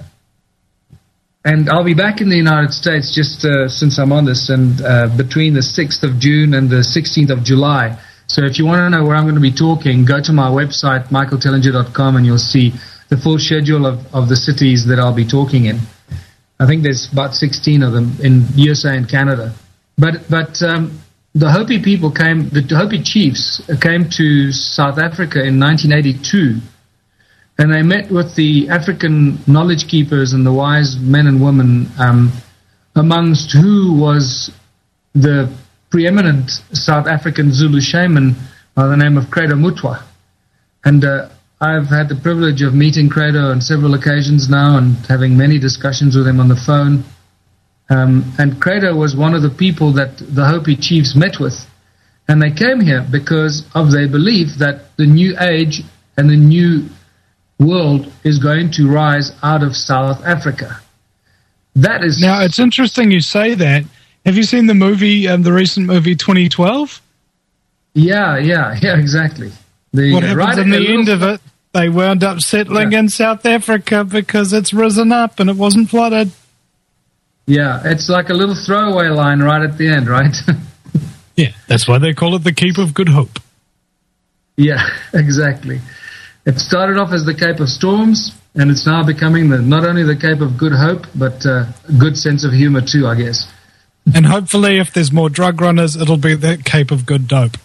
And I'll be back in the United States just uh, since I'm on this, and uh, between the sixth of June and the sixteenth of July. So if you want to know where I'm going to be talking, go to my website, michael tellinger dot com, and you'll see the full schedule of, of the cities that I'll be talking in. I think there's about sixteen of them in U S A and Canada. But but um, the Hopi people came, the Hopi chiefs came to South Africa in nineteen eighty-two. And they met with the African knowledge keepers and the wise men and women, um, amongst who was the preeminent South African Zulu shaman by the name of Credo Mutwa. And uh, I've had the privilege of meeting Credo on several occasions now and having many discussions with him on the phone. Um, and Credo was one of the people that the Hopi chiefs met with. And they came here because of their belief that the new age and the new world is going to rise out of South Africa. That is now. It's interesting you say that. Have you seen the movie, um, the recent movie twenty twelve? Yeah, yeah, yeah, exactly. The, what happens right in the end of it? They wound up settling yeah. in South Africa because it's risen up and it wasn't flooded. Yeah, it's like a little throwaway line right at the end, right? Yeah, that's why they call it the Cape of Good Hope. Yeah, exactly. It started off as the Cape of Storms, and it's now becoming the, not only the Cape of Good Hope, but uh, a good sense of humor too, I guess. And hopefully, if there's more drug runners, it'll be the Cape of Good Dope.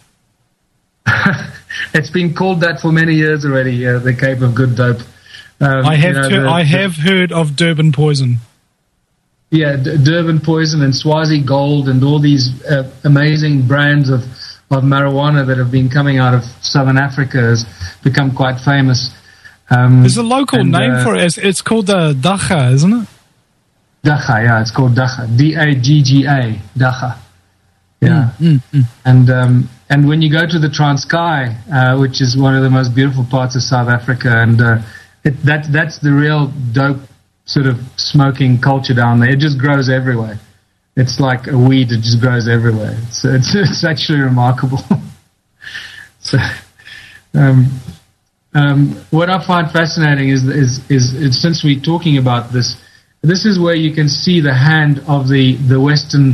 It's been called that for many years already, uh, the Cape of Good Dope. Um, I have you know, to, the, I have the, heard of Durban Poison. Yeah, D- Durban Poison and Swazi Gold and all these uh, amazing brands of, of marijuana that have been coming out of Southern Africa has become quite famous. Um, There's a local and, name uh, for it. It's, it's called the Dagga, isn't it? Dagga, yeah, it's called Dagga. D A G G A, Dagga. Yeah. Mm, mm, mm. And um, and when you go to the Transkei, uh, which is one of the most beautiful parts of South Africa, and uh, it, that that's the real dope sort of smoking culture down there. It just grows everywhere. It's like a weed that just grows everywhere. So it's it's actually remarkable. so, um, um, what I find fascinating is, is is is since we're talking about this, this is where you can see the hand of the the Western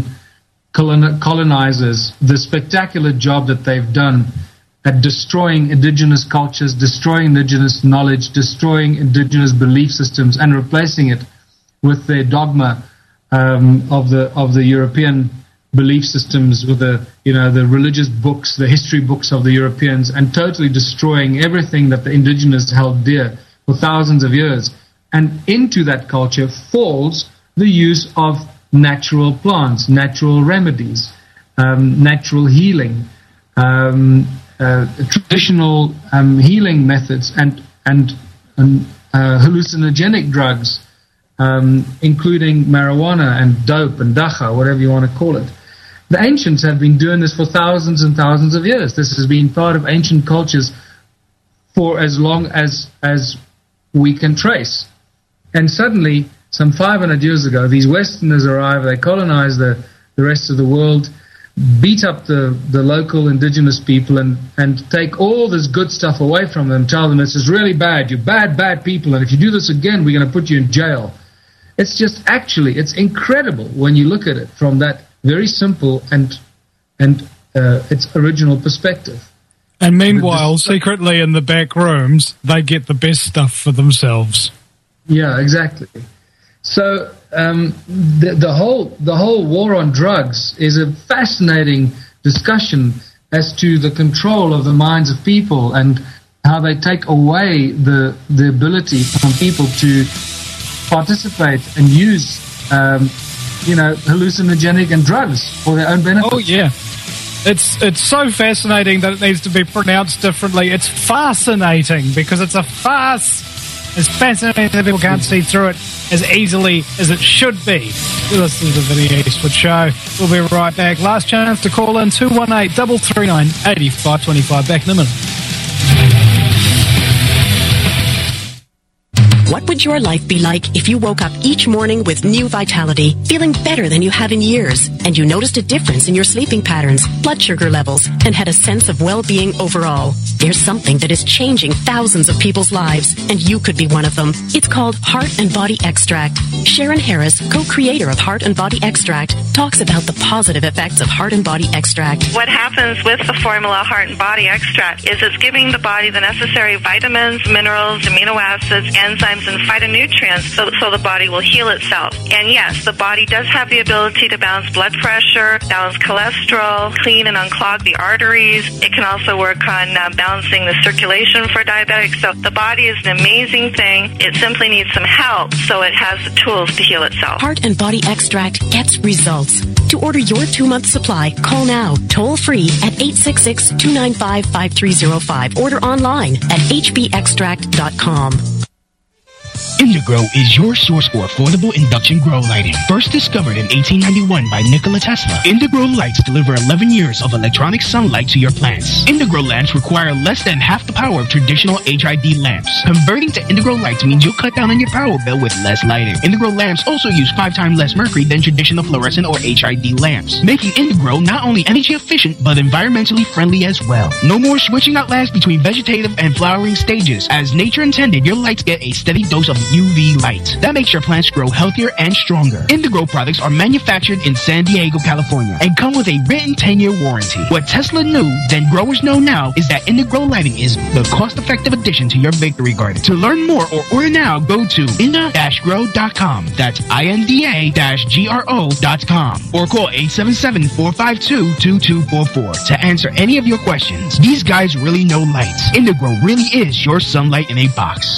colonizers, the spectacular job that they've done at destroying indigenous cultures, destroying indigenous knowledge, destroying indigenous belief systems, and replacing it with their dogma um, of the of the European belief systems, with the you know the religious books, the history books of the Europeans, and totally destroying everything that the indigenous held dear for thousands of years. And into that culture falls the use of natural plants, natural remedies, um, natural healing, um, uh, traditional um, healing methods, and and, and uh, hallucinogenic drugs, um, including marijuana and dope and Dagga, whatever you want to call it. The ancients have been doing this for thousands and thousands of years. This has been part of ancient cultures for as long as as we can trace. And suddenly, some five hundred years ago, these Westerners arrive, they colonize the, the rest of the world, beat up the, the local indigenous people, and, and take all this good stuff away from them, tell them this is really bad, you're bad, bad people, and if you do this again, we're going to put you in jail. It's just actually, it's incredible when you look at it from that very simple and, and uh, its original perspective. And meanwhile, secretly in the back rooms, they get the best stuff for themselves. Yeah, exactly. So um, the, the whole the whole war on drugs is a fascinating discussion as to the control of the minds of people and how they take away the the ability from people to participate and use um, you know hallucinogenic and drugs for their own benefit. Oh yeah, it's it's so fascinating that it needs to be pronounced differently. It's fascinating because it's a farce. It's fascinating that people can't see through it as easily as it should be. You're listening to the Vinny Eastwood Show. We'll be right back. Last chance to call in two one eight, three three nine, eight five two five. Back in a minute. What would your life be like if you woke up each morning with new vitality, feeling better than you have in years, and you noticed a difference in your sleeping patterns, blood sugar levels, and had a sense of well-being overall? There's something that is changing thousands of people's lives, and you could be one of them. It's called Heart and Body Extract. Sharon Harris, co-creator of Heart and Body Extract, talks about the positive effects of Heart and Body Extract. What happens with the formula Heart and Body Extract is it's giving the body the necessary vitamins, minerals, amino acids, enzymes, and phytonutrients so, so the body will heal itself. And yes, the body does have the ability to balance blood pressure, balance cholesterol, clean and unclog the arteries. It can also work on uh, balancing the circulation for diabetics. So the body is an amazing thing. It simply needs some help so it has the tools to heal itself. Heart and Body Extract gets results. To order your two-month supply, call now, toll-free at eight six six, two nine five, five three zero five. Order online at h b extract dot com. Indigrow is your source for affordable induction grow lighting. First discovered in eighteen ninety-one by Nikola Tesla, Indigrow lights deliver eleven years of electronic sunlight to your plants. Indigrow lamps require less than half the power of traditional H I D lamps. Converting to Indigrow lights means you'll cut down on your power bill with less lighting. Indigrow lamps also use five times less mercury than traditional fluorescent or H I D lamps, making Indigrow not only energy efficient but environmentally friendly as well. No more switching out lamps between vegetative and flowering stages. As nature intended, your lights get a steady dose of U V light. That makes your plants grow healthier and stronger. Indigrow products are manufactured in San Diego, California, and come with a written ten-year warranty. What Tesla knew, then growers know now, is that Indigrow lighting is the cost-effective addition to your victory garden. To learn more or order now, go to inda dash grow dot com. That's I N D A dash G R O dot com. Or call eight seven seven, four five two, two two four four to answer any of your questions. These guys really know lights. Indigrow really is your sunlight in a box.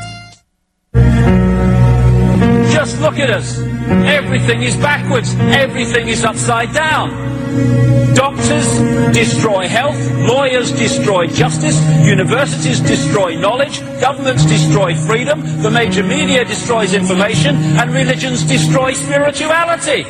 Just look at us. Everything is backwards. Everything is upside down. Doctors destroy health. Lawyers destroy justice. Universities destroy knowledge. Governments destroy freedom. The major media destroys information. And religions destroy spirituality.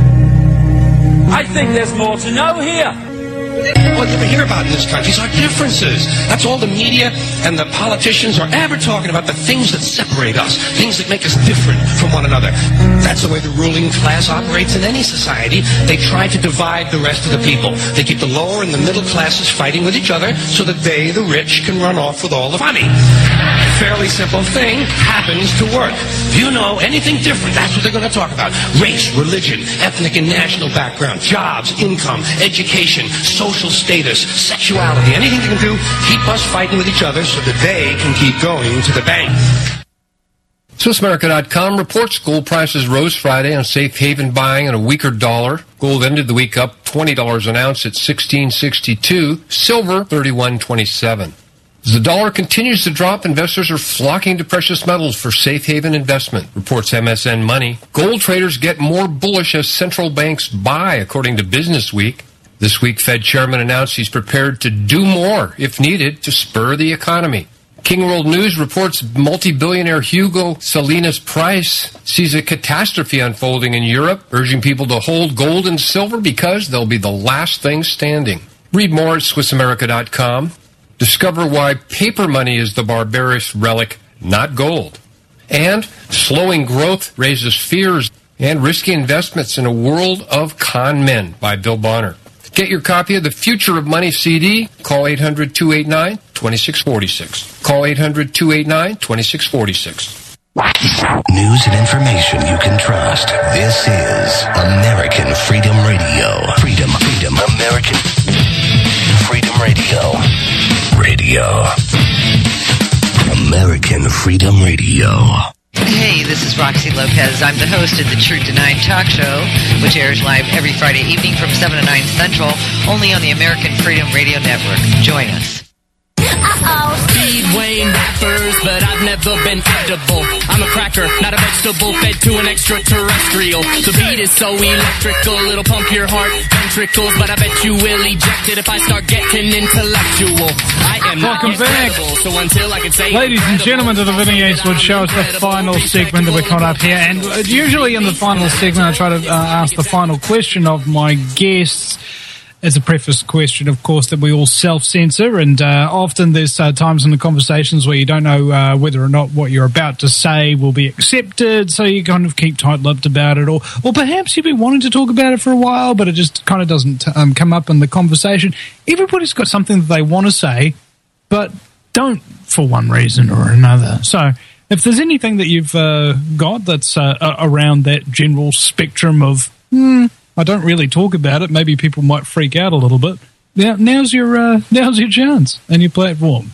I think there's more to know here. What you hear about in this country is our differences. That's all the media and the politicians are ever talking about, the things that separate us, things that make us different from one another. That's the way the ruling class operates in any society. They try to divide the rest of the people. They keep the lower and the middle classes fighting with each other so that they, the rich, can run off with all the money. Fairly simple thing happens to work. If you know anything different, that's what they're going to talk about. Race, religion, ethnic and national background, jobs, income, education, social status, sexuality, anything they can do, keep us fighting with each other so that they can keep going to the bank. Swiss America dot com reports gold prices rose Friday on safe haven buying and a weaker dollar. Gold ended the week up twenty dollars an ounce at sixteen sixty-two. Silver, thirty-one twenty-seven. As the dollar continues to drop, investors are flocking to precious metals for safe haven investment, reports M S N Money. Gold traders get more bullish as central banks buy, according to Business Week. This week, Fed chairman announced he's prepared to do more, if needed, to spur the economy. King World News reports multi-billionaire Hugo Salinas Price sees a catastrophe unfolding in Europe, urging people to hold gold and silver because they'll be the last thing standing. Read more at Swiss America dot com. Discover why paper money is the barbarous relic, not gold. And slowing growth raises fears and risky investments in a world of con men by Bill Bonner. Get your copy of the Future of Money C D. Call eight hundred, two eight nine, two six four six. Call eight hundred, two eight nine, two six four six. News and information you can trust. This is American Freedom Radio. Freedom, freedom, American Freedom Radio. Radio. American Freedom Radio. Hey, this is Roxy Lopez. I'm the host of the Truth Denied Talk Show, which airs live every Friday evening from seven to nine Central, only on the American Freedom Radio Network. Join us. Uh-oh. Speedway rappers, but I've never been edible. I'm a cracker, not a vegetable, fed to an extraterrestrial. The beat is so electrical, it'll pump your heart ventricles, but I bet you will eject it if I start getting intellectual. I am Welcome not back. incredible, so until I can say Ladies and gentlemen, to the Vinny Eastwood Show. It's the final segment that we're caught up here, and usually in the final segment I try to uh, ask the final question of my guests. As a preface question, of course, that we all self-censor, and uh, often there's uh, times in the conversations where you don't know uh, whether or not what you're about to say will be accepted, so you kind of keep tight-lipped about it, or, or perhaps you've been wanting to talk about it for a while, but it just kind of doesn't um, come up in the conversation. Everybody's got something that they want to say, but don't for one reason or another. So if there's anything that you've uh, got that's uh, around that general spectrum of, hmm, I don't really talk about it, maybe people might freak out a little bit. Now, now's your uh, now's your chance and your platform.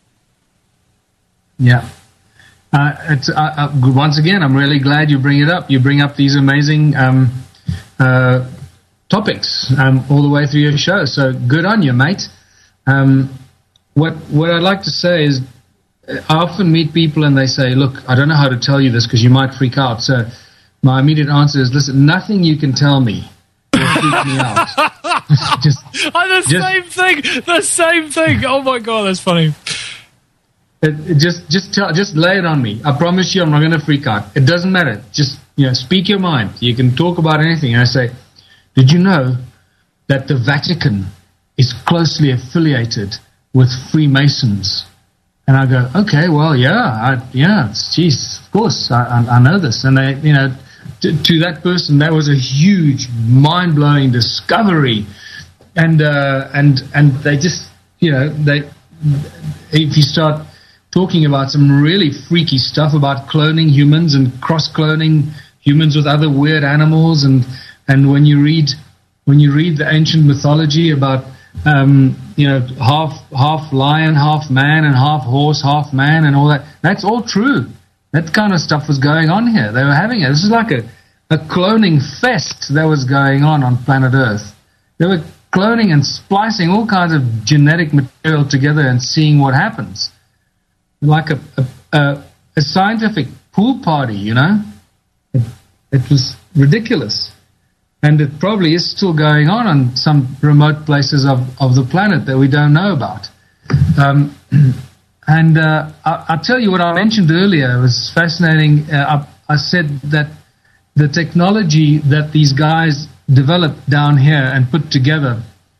Yeah. Uh, it's, uh, uh, once again, I'm really glad you bring it up. You bring up these amazing um, uh, topics um, all the way through your show. So good on you, mate. Um, what what I'd like to say is, I often meet people and they say, "Look, I don't know how to tell you this because you might freak out." So my immediate answer is, listen, nothing you can tell me will freak me out. just, oh, the just, same thing. The same thing. Oh, my God, that's funny. It, it just just tell, just lay it on me. I promise you, I'm not going to freak out. It doesn't matter. Just, you know, speak your mind. You can talk about anything. And I say, did you know that the Vatican is closely affiliated with Freemasons? And I go, okay, well, yeah, I, yeah, geez, of course, I, I, I know this. And they, you know, to, to that person, that was a huge, mind-blowing discovery. And uh, and and they just, you know, they if you start talking about some really freaky stuff about cloning humans and cross-cloning humans with other weird animals, and and when you read when you read the ancient mythology about um, you know half half lion, half man, and half horse, half man, and all that, that's all true. That kind of stuff was going on here. They were having it. This is like a a cloning fest that was going on on planet Earth. They were cloning and splicing all kinds of genetic material together and seeing what happens. Like a a, a, a scientific pool party, you know. It, it was ridiculous. And it probably is still going on on some remote places of, of the planet that we don't know about. Um, and uh, I, I'll tell you what I mentioned earlier. It was fascinating. Uh, I, I said that the technology that these guys developed down here and put together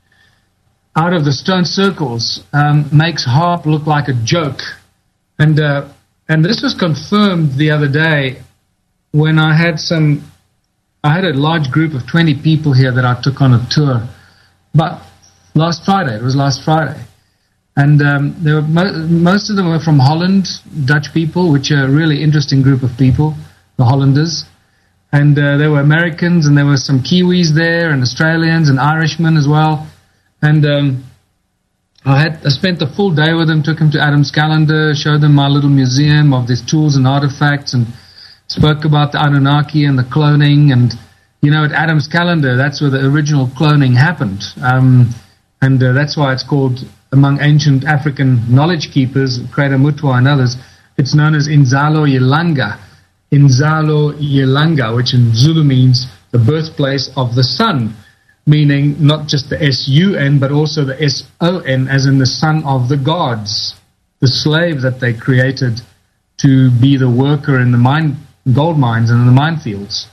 out of the stone circles um, makes HAARP look like a joke. And uh, and this was confirmed the other day when I had some, I had a large group of twenty people here that I took on a tour. But last Friday, it was last Friday. And um, there were mo- most of them were from Holland, Dutch people, which are a really interesting group of people, the Hollanders. And uh, there were Americans, and there were some Kiwis there, and Australians, and Irishmen as well. And um, I had I spent the full day with them, took them to Adam's Calendar, showed them my little museum of these tools and artifacts, and spoke about the Anunnaki and the cloning. And, you know, at Adam's Calendar, that's where the original cloning happened. Um, and uh, that's why it's called, among ancient African knowledge keepers, Kreda Mutwa and others, it's known as Inzalo Yelanga. Inzalo Yelanga, which in Zulu means the birthplace of the sun, meaning not just the S U N, but also the S O N, as in the son of the gods, the slave that they created to be the worker in the mine, gold mines and in the minefields.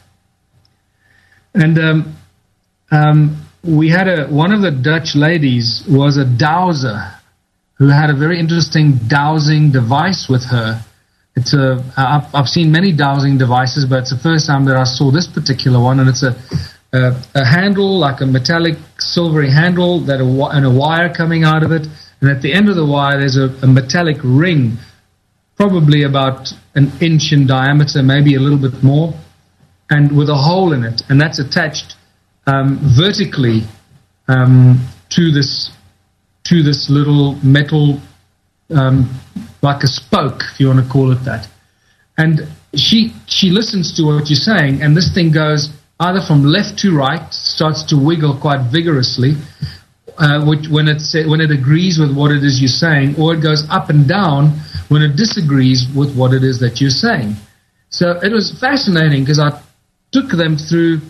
And um, um, we had a one of the Dutch ladies was a dowser who had a very interesting dowsing device with her. It's a, I've, I've seen many dowsing devices, but it's the first time that I saw this particular one, and it's a, a, a handle, like a metallic silvery handle that a, and a wire coming out of it, and at the end of the wire there's a, a metallic ring, probably about an inch in diameter, maybe a little bit more, and with a hole in it, and that's attached um, vertically um, to this to this little metal, um, like a spoke, if you want to call it that. And she she listens to what you're saying, and this thing goes either from left to right, starts to wiggle quite vigorously, uh, which when it when it agrees with what it is you're saying, or it goes up and down when it disagrees with what it is that you're saying. So it was fascinating because I took them through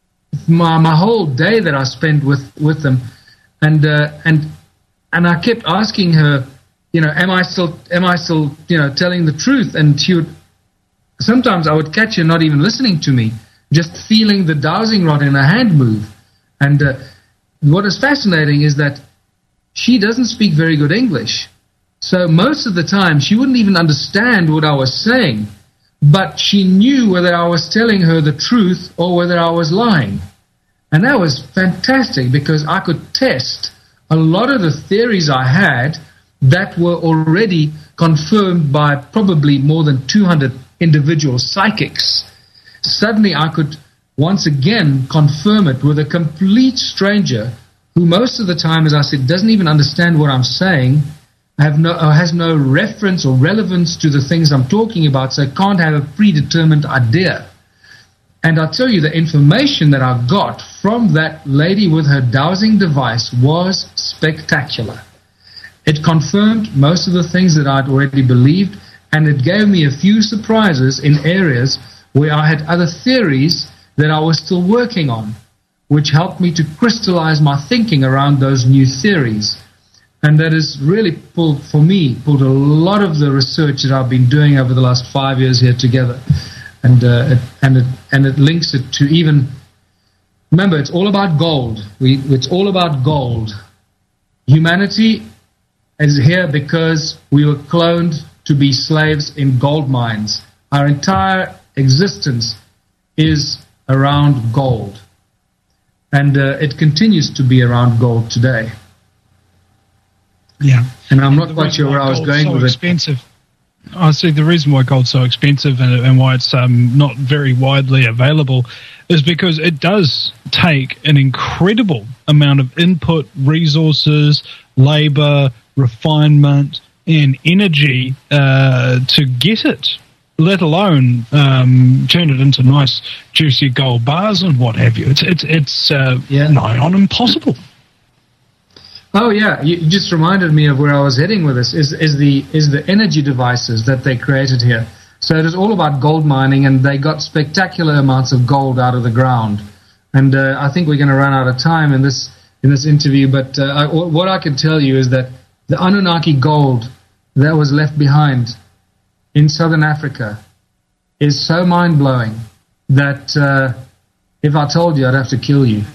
my my whole day that I spent with, with them, and uh, and and I kept asking her, you know, am I still am I still you know telling the truth? And she would sometimes I would catch her not even listening to me, just feeling the dowsing rod in her hand move. And uh, what is fascinating is that she doesn't speak very good English, so most of the time she wouldn't even understand what I was saying. But she knew whether I was telling her the truth or whether I was lying. And that was fantastic because I could test a lot of the theories I had that were already confirmed by probably more than two hundred individual psychics. Suddenly I could once again confirm it with a complete stranger who most of the time, as I said, doesn't even understand what I'm saying, have no, uh, has no reference or relevance to the things I'm talking about, so can't have a predetermined idea. And I'll tell you, the information that I got from that lady with her dowsing device was spectacular. It confirmed most of the things that I'd already believed, and it gave me a few surprises in areas where I had other theories that I was still working on, which helped me to crystallize my thinking around those new theories. And that has really pulled, for me, pulled a lot of the research that I've been doing over the last five years here together. And uh, it, and it and it links it to even, remember, it's all about gold. We It's all about gold. Humanity is here because we were cloned to be slaves in gold mines. Our entire existence is around gold. And uh, it continues to be around gold today. Yeah. And I'm not quite sure where I was going so with expensive. it. I see the reason why gold's so expensive and, and why it's um, not very widely available is because it does take an incredible amount of input, resources, labor, refinement, and energy uh, to get it, let alone um, turn it into nice, juicy gold bars and what have you. It's it's it's uh, yeah. nigh on impossible. Oh yeah, you just reminded me of where I was heading with this. Is is the is the energy devices that they created here? So it is all about gold mining, and they got spectacular amounts of gold out of the ground. And uh, I think we're going to run out of time in this in this interview. But uh, I, what I can tell you is that the Anunnaki gold that was left behind in southern Africa is so mind blowing that uh, if I told you, I'd have to kill you.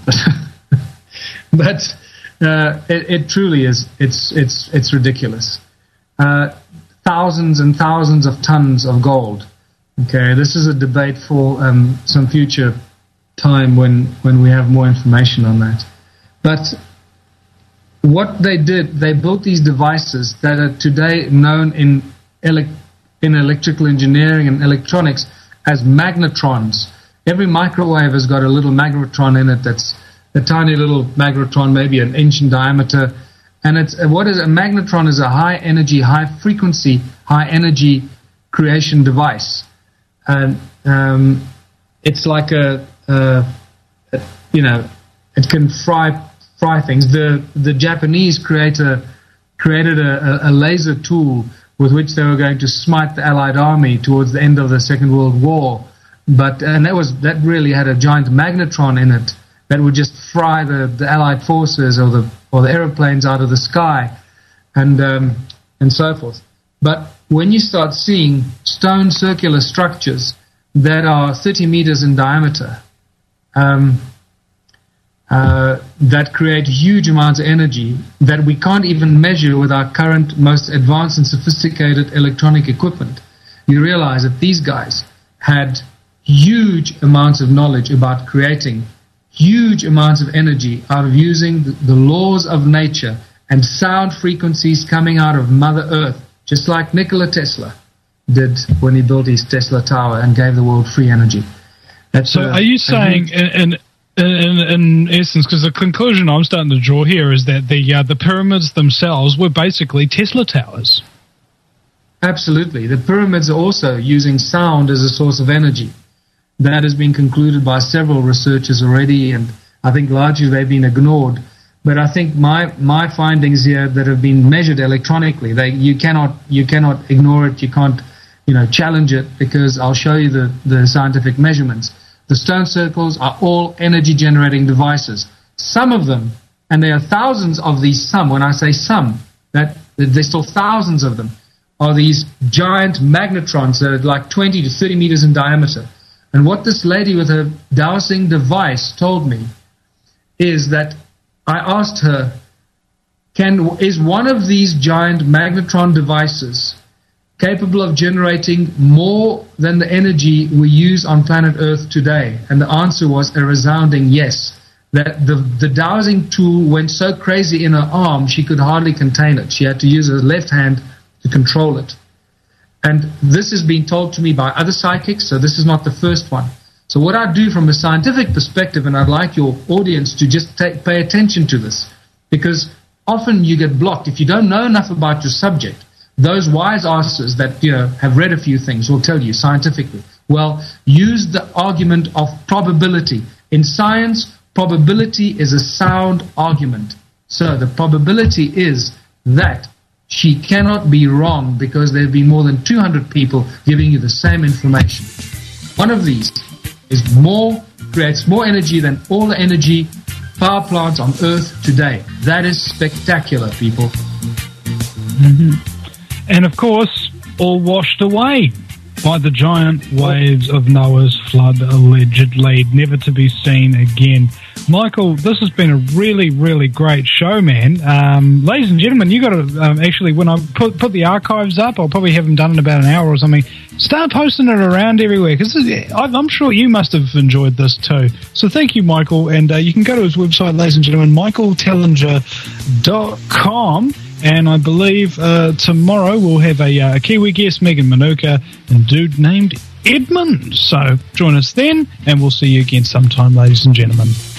but. Uh, it, it truly is. It's it's it's ridiculous. Uh, thousands and thousands of tons of gold. Okay, this is a debate for um, some future time when when we have more information on that. But what they did, they built these devices that are today known in ele- in electrical engineering and electronics as magnetrons. Every microwave has got a little magnetron in it that's a tiny little magnetron, maybe an inch in diameter. And it's what is a magnetron is a high energy, high frequency, high energy creation device. And um, it's like a, a, a, you know, it can fry fry things. The the Japanese creator created a, a laser tool with which they were going to smite the Allied army towards the end of the Second World War. But and that was that really had a giant magnetron in it that would just fry the, the Allied forces or the or the aeroplanes out of the sky, and um, and so forth. But when you start seeing stone circular structures that are thirty meters in diameter, um, uh, that create huge amounts of energy that we can't even measure with our current most advanced and sophisticated electronic equipment, you realize that these guys had huge amounts of knowledge about creating huge amounts of energy out of using the, the laws of nature and sound frequencies coming out of Mother Earth, just like Nikola Tesla did when he built his Tesla Tower and gave the world free energy. That's so a, are you saying, in, in, in, in essence, because the conclusion I'm starting to draw here is that the uh, the pyramids themselves were basically Tesla towers? Absolutely. The pyramids are also using sound as a source of energy. That has been concluded by several researchers already, and I think largely they've been ignored. But I think my my findings here that have been measured electronically, they you cannot you cannot ignore it, you can't you know challenge it, because I'll show you the, the scientific measurements. The stone circles are all energy generating devices. Some of them, and there are thousands of these some, when I say some, that there's still thousands of them, are these giant magnetrons that are like twenty to thirty meters in diameter. And what this lady with her dowsing device told me is that I asked her, "Can is one of these giant magnetron devices capable of generating more than the energy we use on planet Earth today?" And the answer was a resounding yes. That the, the dowsing tool went so crazy in her arm she could hardly contain it. She had to use her left hand to control it. And this has been told to me by other psychics, so this is not the first one. So what I do from a scientific perspective, and I'd like your audience to just take, pay attention to this, because often you get blocked. If you don't know enough about your subject, those wise asses that you know have read a few things will tell you scientifically, well, use the argument of probability. In science, probability is a sound argument. So the probability is that she cannot be wrong because there have been more than two hundred people giving you the same information. One of these is more, creates more energy than all the energy power plants on Earth today. That is spectacular, people. Mm-hmm. And of course, all washed away by the giant waves of Noah's flood, allegedly, never to be seen again. Michael, this has been a really, really great show, man. Um, ladies and gentlemen, you got to um, actually, when I put put the archives up, I'll probably have them done in about an hour or something. Start posting it around everywhere, because I'm sure you must have enjoyed this too. So thank you, Michael, and uh, you can go to his website, ladies and gentlemen, michael tellinger dot com. And I believe uh, tomorrow we'll have a uh, Kiwi guest, Megan Manuka, and a dude named Edmund. So join us then, and we'll see you again sometime, ladies and gentlemen.